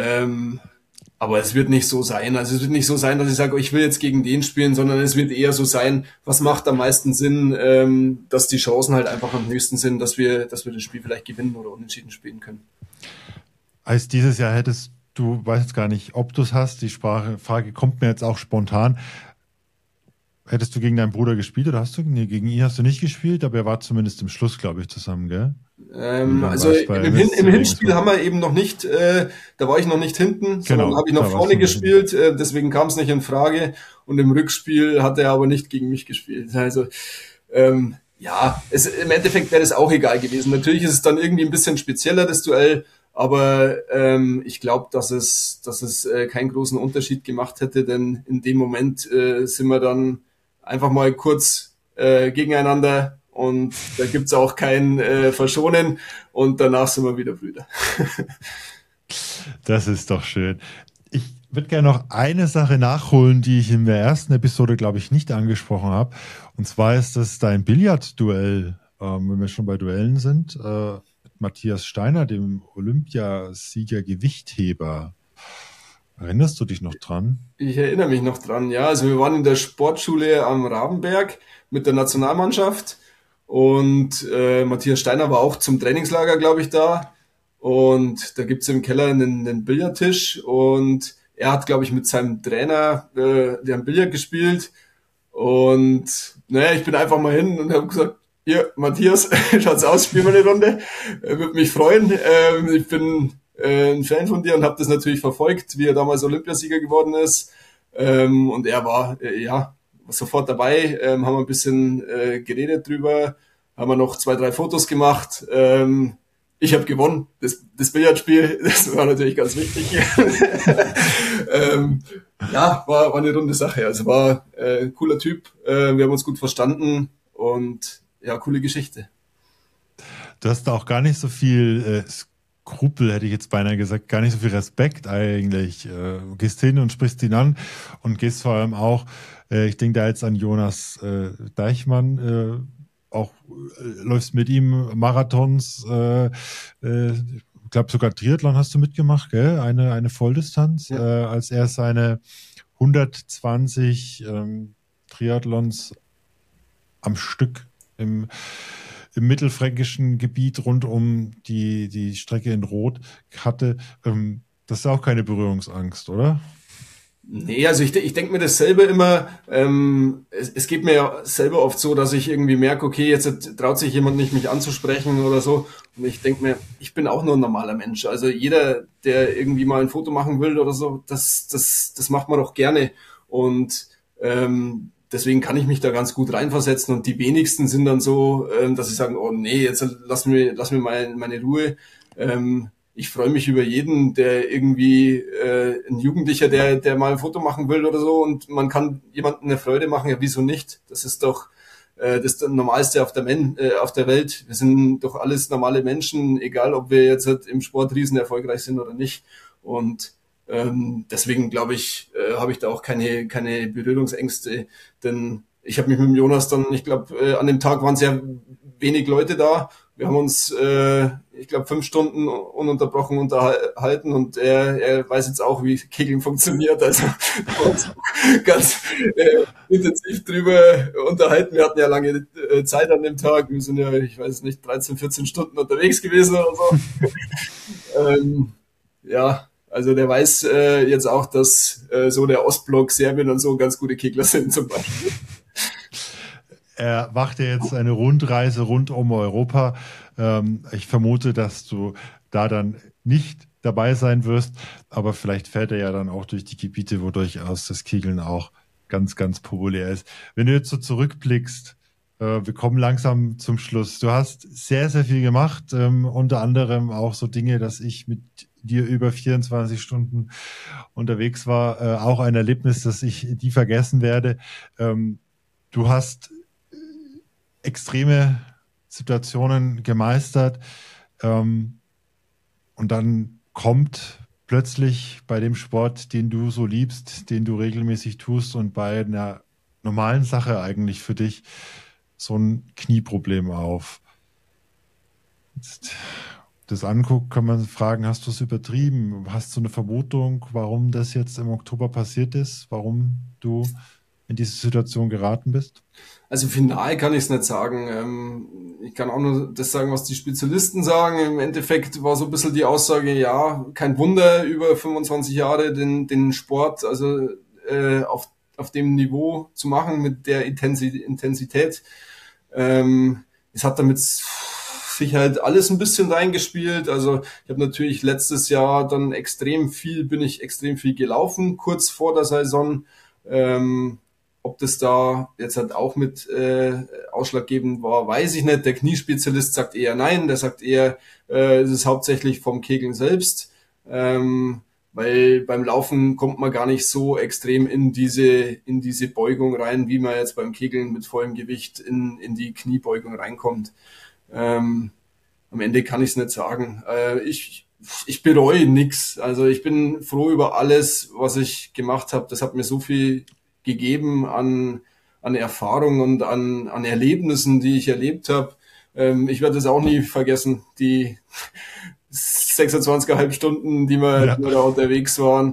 aber es wird nicht so sein. Also es wird nicht so sein, dass ich sage, ich will jetzt gegen den spielen, sondern es wird eher so sein, was macht am meisten Sinn, dass die Chancen halt einfach am höchsten sind, dass wir das Spiel vielleicht gewinnen oder unentschieden spielen können. Heißt, dieses Jahr hättest du, weiß jetzt gar nicht, ob du es hast, die Frage kommt mir jetzt auch spontan. Hättest du gegen deinen Bruder gespielt oder gegen ihn hast du nicht gespielt, aber er war zumindest im Schluss, glaube ich, zusammen, gell? Also im Hinspiel haben wir eben noch nicht, da war ich noch nicht hinten, sondern habe ich noch vorne gespielt, deswegen kam es nicht in Frage und im Rückspiel hat er aber nicht gegen mich gespielt. Also im Endeffekt wäre das auch egal gewesen. Natürlich ist es dann irgendwie ein bisschen spezieller, das Duell, aber ich glaube, dass es keinen großen Unterschied gemacht hätte, denn in dem Moment sind wir dann einfach mal kurz gegeneinander und da gibt's auch kein Verschonen und danach sind wir wieder Brüder. Das ist doch schön. Ich würde gerne noch eine Sache nachholen, die ich in der ersten Episode, glaube ich, nicht angesprochen habe. Und zwar ist das dein Billardduell, wenn wir schon bei Duellen sind, mit Matthias Steiner, dem Olympiasieger Gewichtheber. Erinnerst du dich noch dran? Ich erinnere mich noch dran, ja. Also wir waren in der Sportschule am Rabenberg mit der Nationalmannschaft und Matthias Steiner war auch zum Trainingslager, glaube ich, da. Und da gibt's im Keller einen Billardtisch und er hat, glaube ich, mit seinem Trainer der haben Billard gespielt. Und ich bin einfach mal hin und habe gesagt, hier, Matthias, schaut's aus, spielen wir eine Runde. Würde mich freuen. Ich bin ein Fan von dir und habe das natürlich verfolgt, wie er damals Olympiasieger geworden ist. Und er war sofort dabei, haben wir ein bisschen geredet drüber, haben wir noch 2, 3 Fotos gemacht. Ich habe gewonnen, das Billardspiel, das war natürlich ganz wichtig. War eine runde Sache. Also war cooler Typ, wir haben uns gut verstanden und ja, coole Geschichte. Du hast da auch gar nicht so viel Skrupel, hätte ich jetzt beinahe gesagt, gar nicht so viel Respekt eigentlich. Gehst hin und sprichst ihn an und gehst vor allem auch, ich denke da jetzt an Jonas Deichmann, auch läufst mit ihm Marathons, ich glaube sogar Triathlon hast du mitgemacht, gell? Eine Volldistanz, als er seine 120 Triathlons am Stück im mittelfränkischen Gebiet rund um die Strecke in Roth hatte. Das ist auch keine Berührungsangst, oder? Nee, also ich denke mir das selber immer, es geht mir ja selber oft so, dass ich irgendwie merke, okay, jetzt traut sich jemand nicht, mich anzusprechen oder so. Und ich denke mir, ich bin auch nur ein normaler Mensch. Also jeder, der irgendwie mal ein Foto machen will oder so, das macht man doch gerne. Und deswegen kann ich mich da ganz gut reinversetzen. Und die wenigsten sind dann so, dass sie sagen, oh nee, jetzt lass mir meine Ruhe. Ich freue mich über jeden, der irgendwie ein Jugendlicher, der mal ein Foto machen will oder so, und man kann jemandem eine Freude machen, ja wieso nicht? Das ist doch das Normalste auf der Welt. Wir sind doch alles normale Menschen, egal ob wir jetzt halt im Sport riesen erfolgreich sind oder nicht. Und deswegen glaube ich, habe ich da auch keine Berührungsängste, denn ich habe mich mit dem Jonas dann, ich glaube, an dem Tag waren sehr wenig Leute da. Wir haben uns, ich glaube, 5 Stunden ununterbrochen unterhalten, und er weiß jetzt auch, wie Kegeln funktioniert. Also wir haben uns ganz intensiv drüber unterhalten. Wir hatten ja lange Zeit an dem Tag. Wir sind ja, ich weiß nicht, 13, 14 Stunden unterwegs gewesen oder so. Ja, also der weiß jetzt auch, dass so der Ostblock, Serbien und so ganz gute Kegler sind zum Beispiel. Er macht ja jetzt eine Rundreise rund um Europa. Ich vermute, dass du da dann nicht dabei sein wirst, aber vielleicht fährt er ja dann auch durch die Gebiete, wo durchaus das Kegeln auch ganz, ganz populär ist. Wenn du jetzt so zurückblickst, wir kommen langsam zum Schluss. Du hast sehr, sehr viel gemacht, unter anderem auch so Dinge, dass ich mit dir über 24 Stunden unterwegs war. Auch ein Erlebnis, das ich nie vergessen werde. Du hast extreme Situationen gemeistert, und dann kommt plötzlich bei dem Sport, den du so liebst, den du regelmäßig tust, und bei einer normalen Sache eigentlich für dich, so ein Knieproblem auf. Jetzt das anguckt, kann man fragen, hast du es übertrieben? Hast du eine Vermutung, warum das jetzt im Oktober passiert ist? Warum du in diese Situation geraten bist? Also final kann ich es nicht sagen. Ich kann auch nur das sagen, was die Spezialisten sagen. Im Endeffekt war so ein bisschen die Aussage, ja, kein Wunder, über 25 Jahre den Sport, also auf dem Niveau zu machen, mit der Intensität. Es hat damit Sicherheit alles ein bisschen reingespielt. Also ich habe natürlich letztes Jahr dann bin ich extrem viel gelaufen, kurz vor der Saison. Ob das da jetzt halt auch mit ausschlaggebend war, weiß ich nicht. Der Kniespezialist sagt eher nein, der sagt eher, es ist hauptsächlich vom Kegeln selbst, weil beim Laufen kommt man gar nicht so extrem in diese Beugung rein, wie man jetzt beim Kegeln mit vollem Gewicht in die Kniebeugung reinkommt. Am Ende kann ich es nicht sagen. Ich bereue nichts. Also ich bin froh über alles, was ich gemacht habe. Das hat mir so viel gegeben an Erfahrung und an Erlebnissen, die ich erlebt habe. Ich werde das auch nie vergessen, die 26,5 Stunden, die wir da unterwegs waren.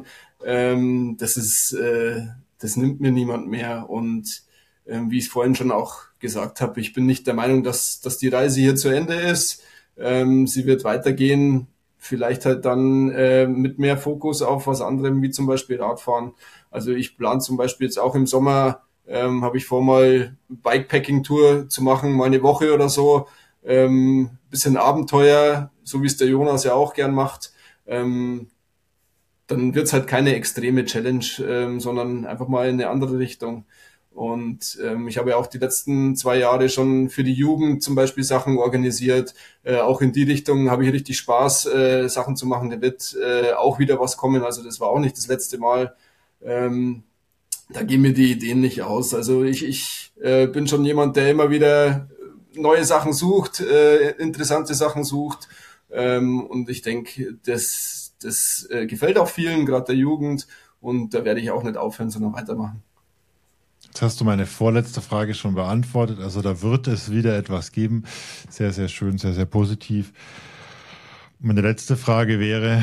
Das nimmt mir niemand mehr. Und wie ich es vorhin schon auch gesagt habe, ich bin nicht der Meinung, dass die Reise hier zu Ende ist. Sie wird weitergehen, vielleicht halt dann mit mehr Fokus auf was anderem, wie zum Beispiel Radfahren. Also ich plane zum Beispiel jetzt auch im Sommer, habe ich vor, mal Bikepacking-Tour zu machen, mal eine Woche oder so. Bisschen Abenteuer, so wie es der Jonas ja auch gern macht. Dann wird's halt keine extreme Challenge, sondern einfach mal in eine andere Richtung. Und ich habe ja auch die letzten 2 Jahre schon für die Jugend zum Beispiel Sachen organisiert. Auch in die Richtung habe ich richtig Spaß, Sachen zu machen. Da wird auch wieder was kommen. Also das war auch nicht das letzte Mal. Da gehen mir die Ideen nicht aus. Also ich bin schon jemand, der immer wieder neue Sachen sucht, interessante Sachen sucht. Und ich denke, das gefällt auch vielen, gerade der Jugend. Und da werde ich auch nicht aufhören, sondern weitermachen. Jetzt hast du meine vorletzte Frage schon beantwortet. Also da wird es wieder etwas geben. Sehr, sehr schön, sehr, sehr positiv. Meine letzte Frage wäre,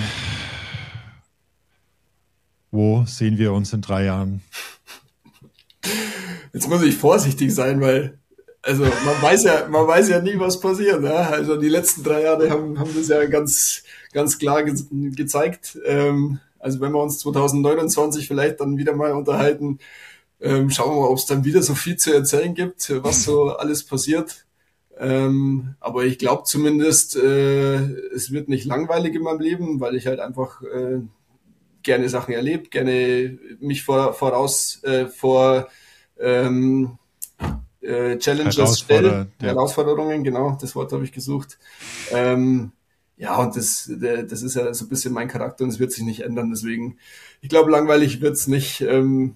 wo sehen wir uns in 3 Jahren? Jetzt muss ich vorsichtig sein, weil Also man weiß ja nie, was passiert. Ne? Also die letzten 3 Jahre haben das ja ganz, ganz klar gezeigt. Also wenn wir uns 2029 vielleicht dann wieder mal unterhalten, schauen wir mal, ob es dann wieder so viel zu erzählen gibt, was so alles passiert. Aber ich glaube zumindest, es wird nicht langweilig in meinem Leben, weil ich halt einfach gerne Sachen erlebe, gerne mich vor Challenges stelle, Herausforderungen, genau, das Wort habe ich gesucht. Ja, und das ist ja so ein bisschen mein Charakter und es wird sich nicht ändern, deswegen, ich glaube, langweilig wird's nicht. Schauen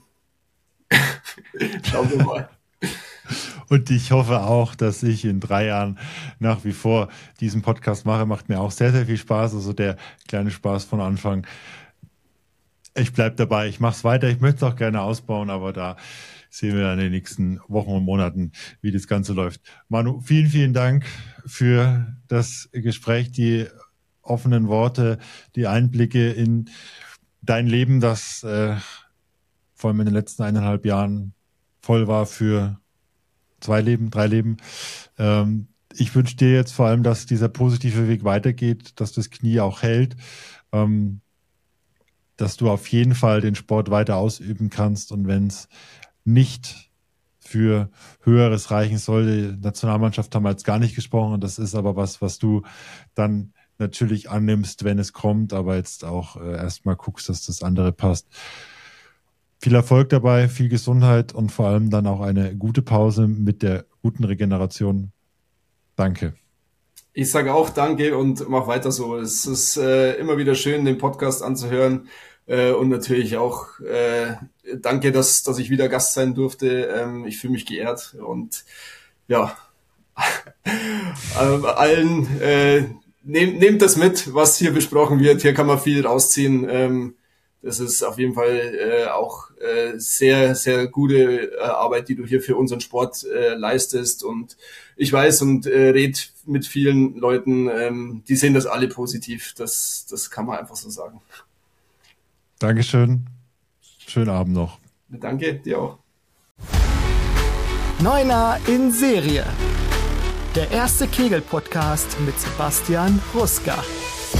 wir mal. Und ich hoffe auch, dass ich in 3 Jahren nach wie vor diesen Podcast mache. Macht mir auch sehr, sehr viel Spaß. Also der kleine Spaß von Anfang. Ich bleibe dabei. Ich mache es weiter. Ich möchte es auch gerne ausbauen, aber da sehen wir in den nächsten Wochen und Monaten, wie das Ganze läuft. Manu, vielen, vielen Dank für das Gespräch, die offenen Worte, die Einblicke in dein Leben, das vor allem in den letzten 1,5 Jahren voll war für 2 Leben, 3 Leben. Ich wünsche dir jetzt vor allem, dass dieser positive Weg weitergeht, dass das Knie auch hält, dass du auf jeden Fall den Sport weiter ausüben kannst und wenn es nicht für Höheres reichen soll, die Nationalmannschaft haben wir jetzt gar nicht gesprochen und das ist aber was du dann natürlich annimmst, wenn es kommt, aber jetzt auch erstmal guckst, dass das andere passt. Viel Erfolg dabei, viel Gesundheit und vor allem dann auch eine gute Pause mit der guten Regeneration. Danke. Ich sage auch danke und mach weiter so. Es ist immer wieder schön, den Podcast anzuhören und natürlich auch danke, dass ich wieder Gast sein durfte. Ich fühle mich geehrt und ja, allen nehmt das mit, was hier besprochen wird. Hier kann man viel rausziehen. Das ist auf jeden Fall auch sehr, sehr gute Arbeit, die du hier für unseren Sport leistest. Und ich weiß und rede mit vielen Leuten, die sehen das alle positiv. Das kann man einfach so sagen. Dankeschön. Schönen Abend noch. Danke, dir auch. Neuner in Serie. Der erste Kegel-Podcast mit Sebastian Ruska.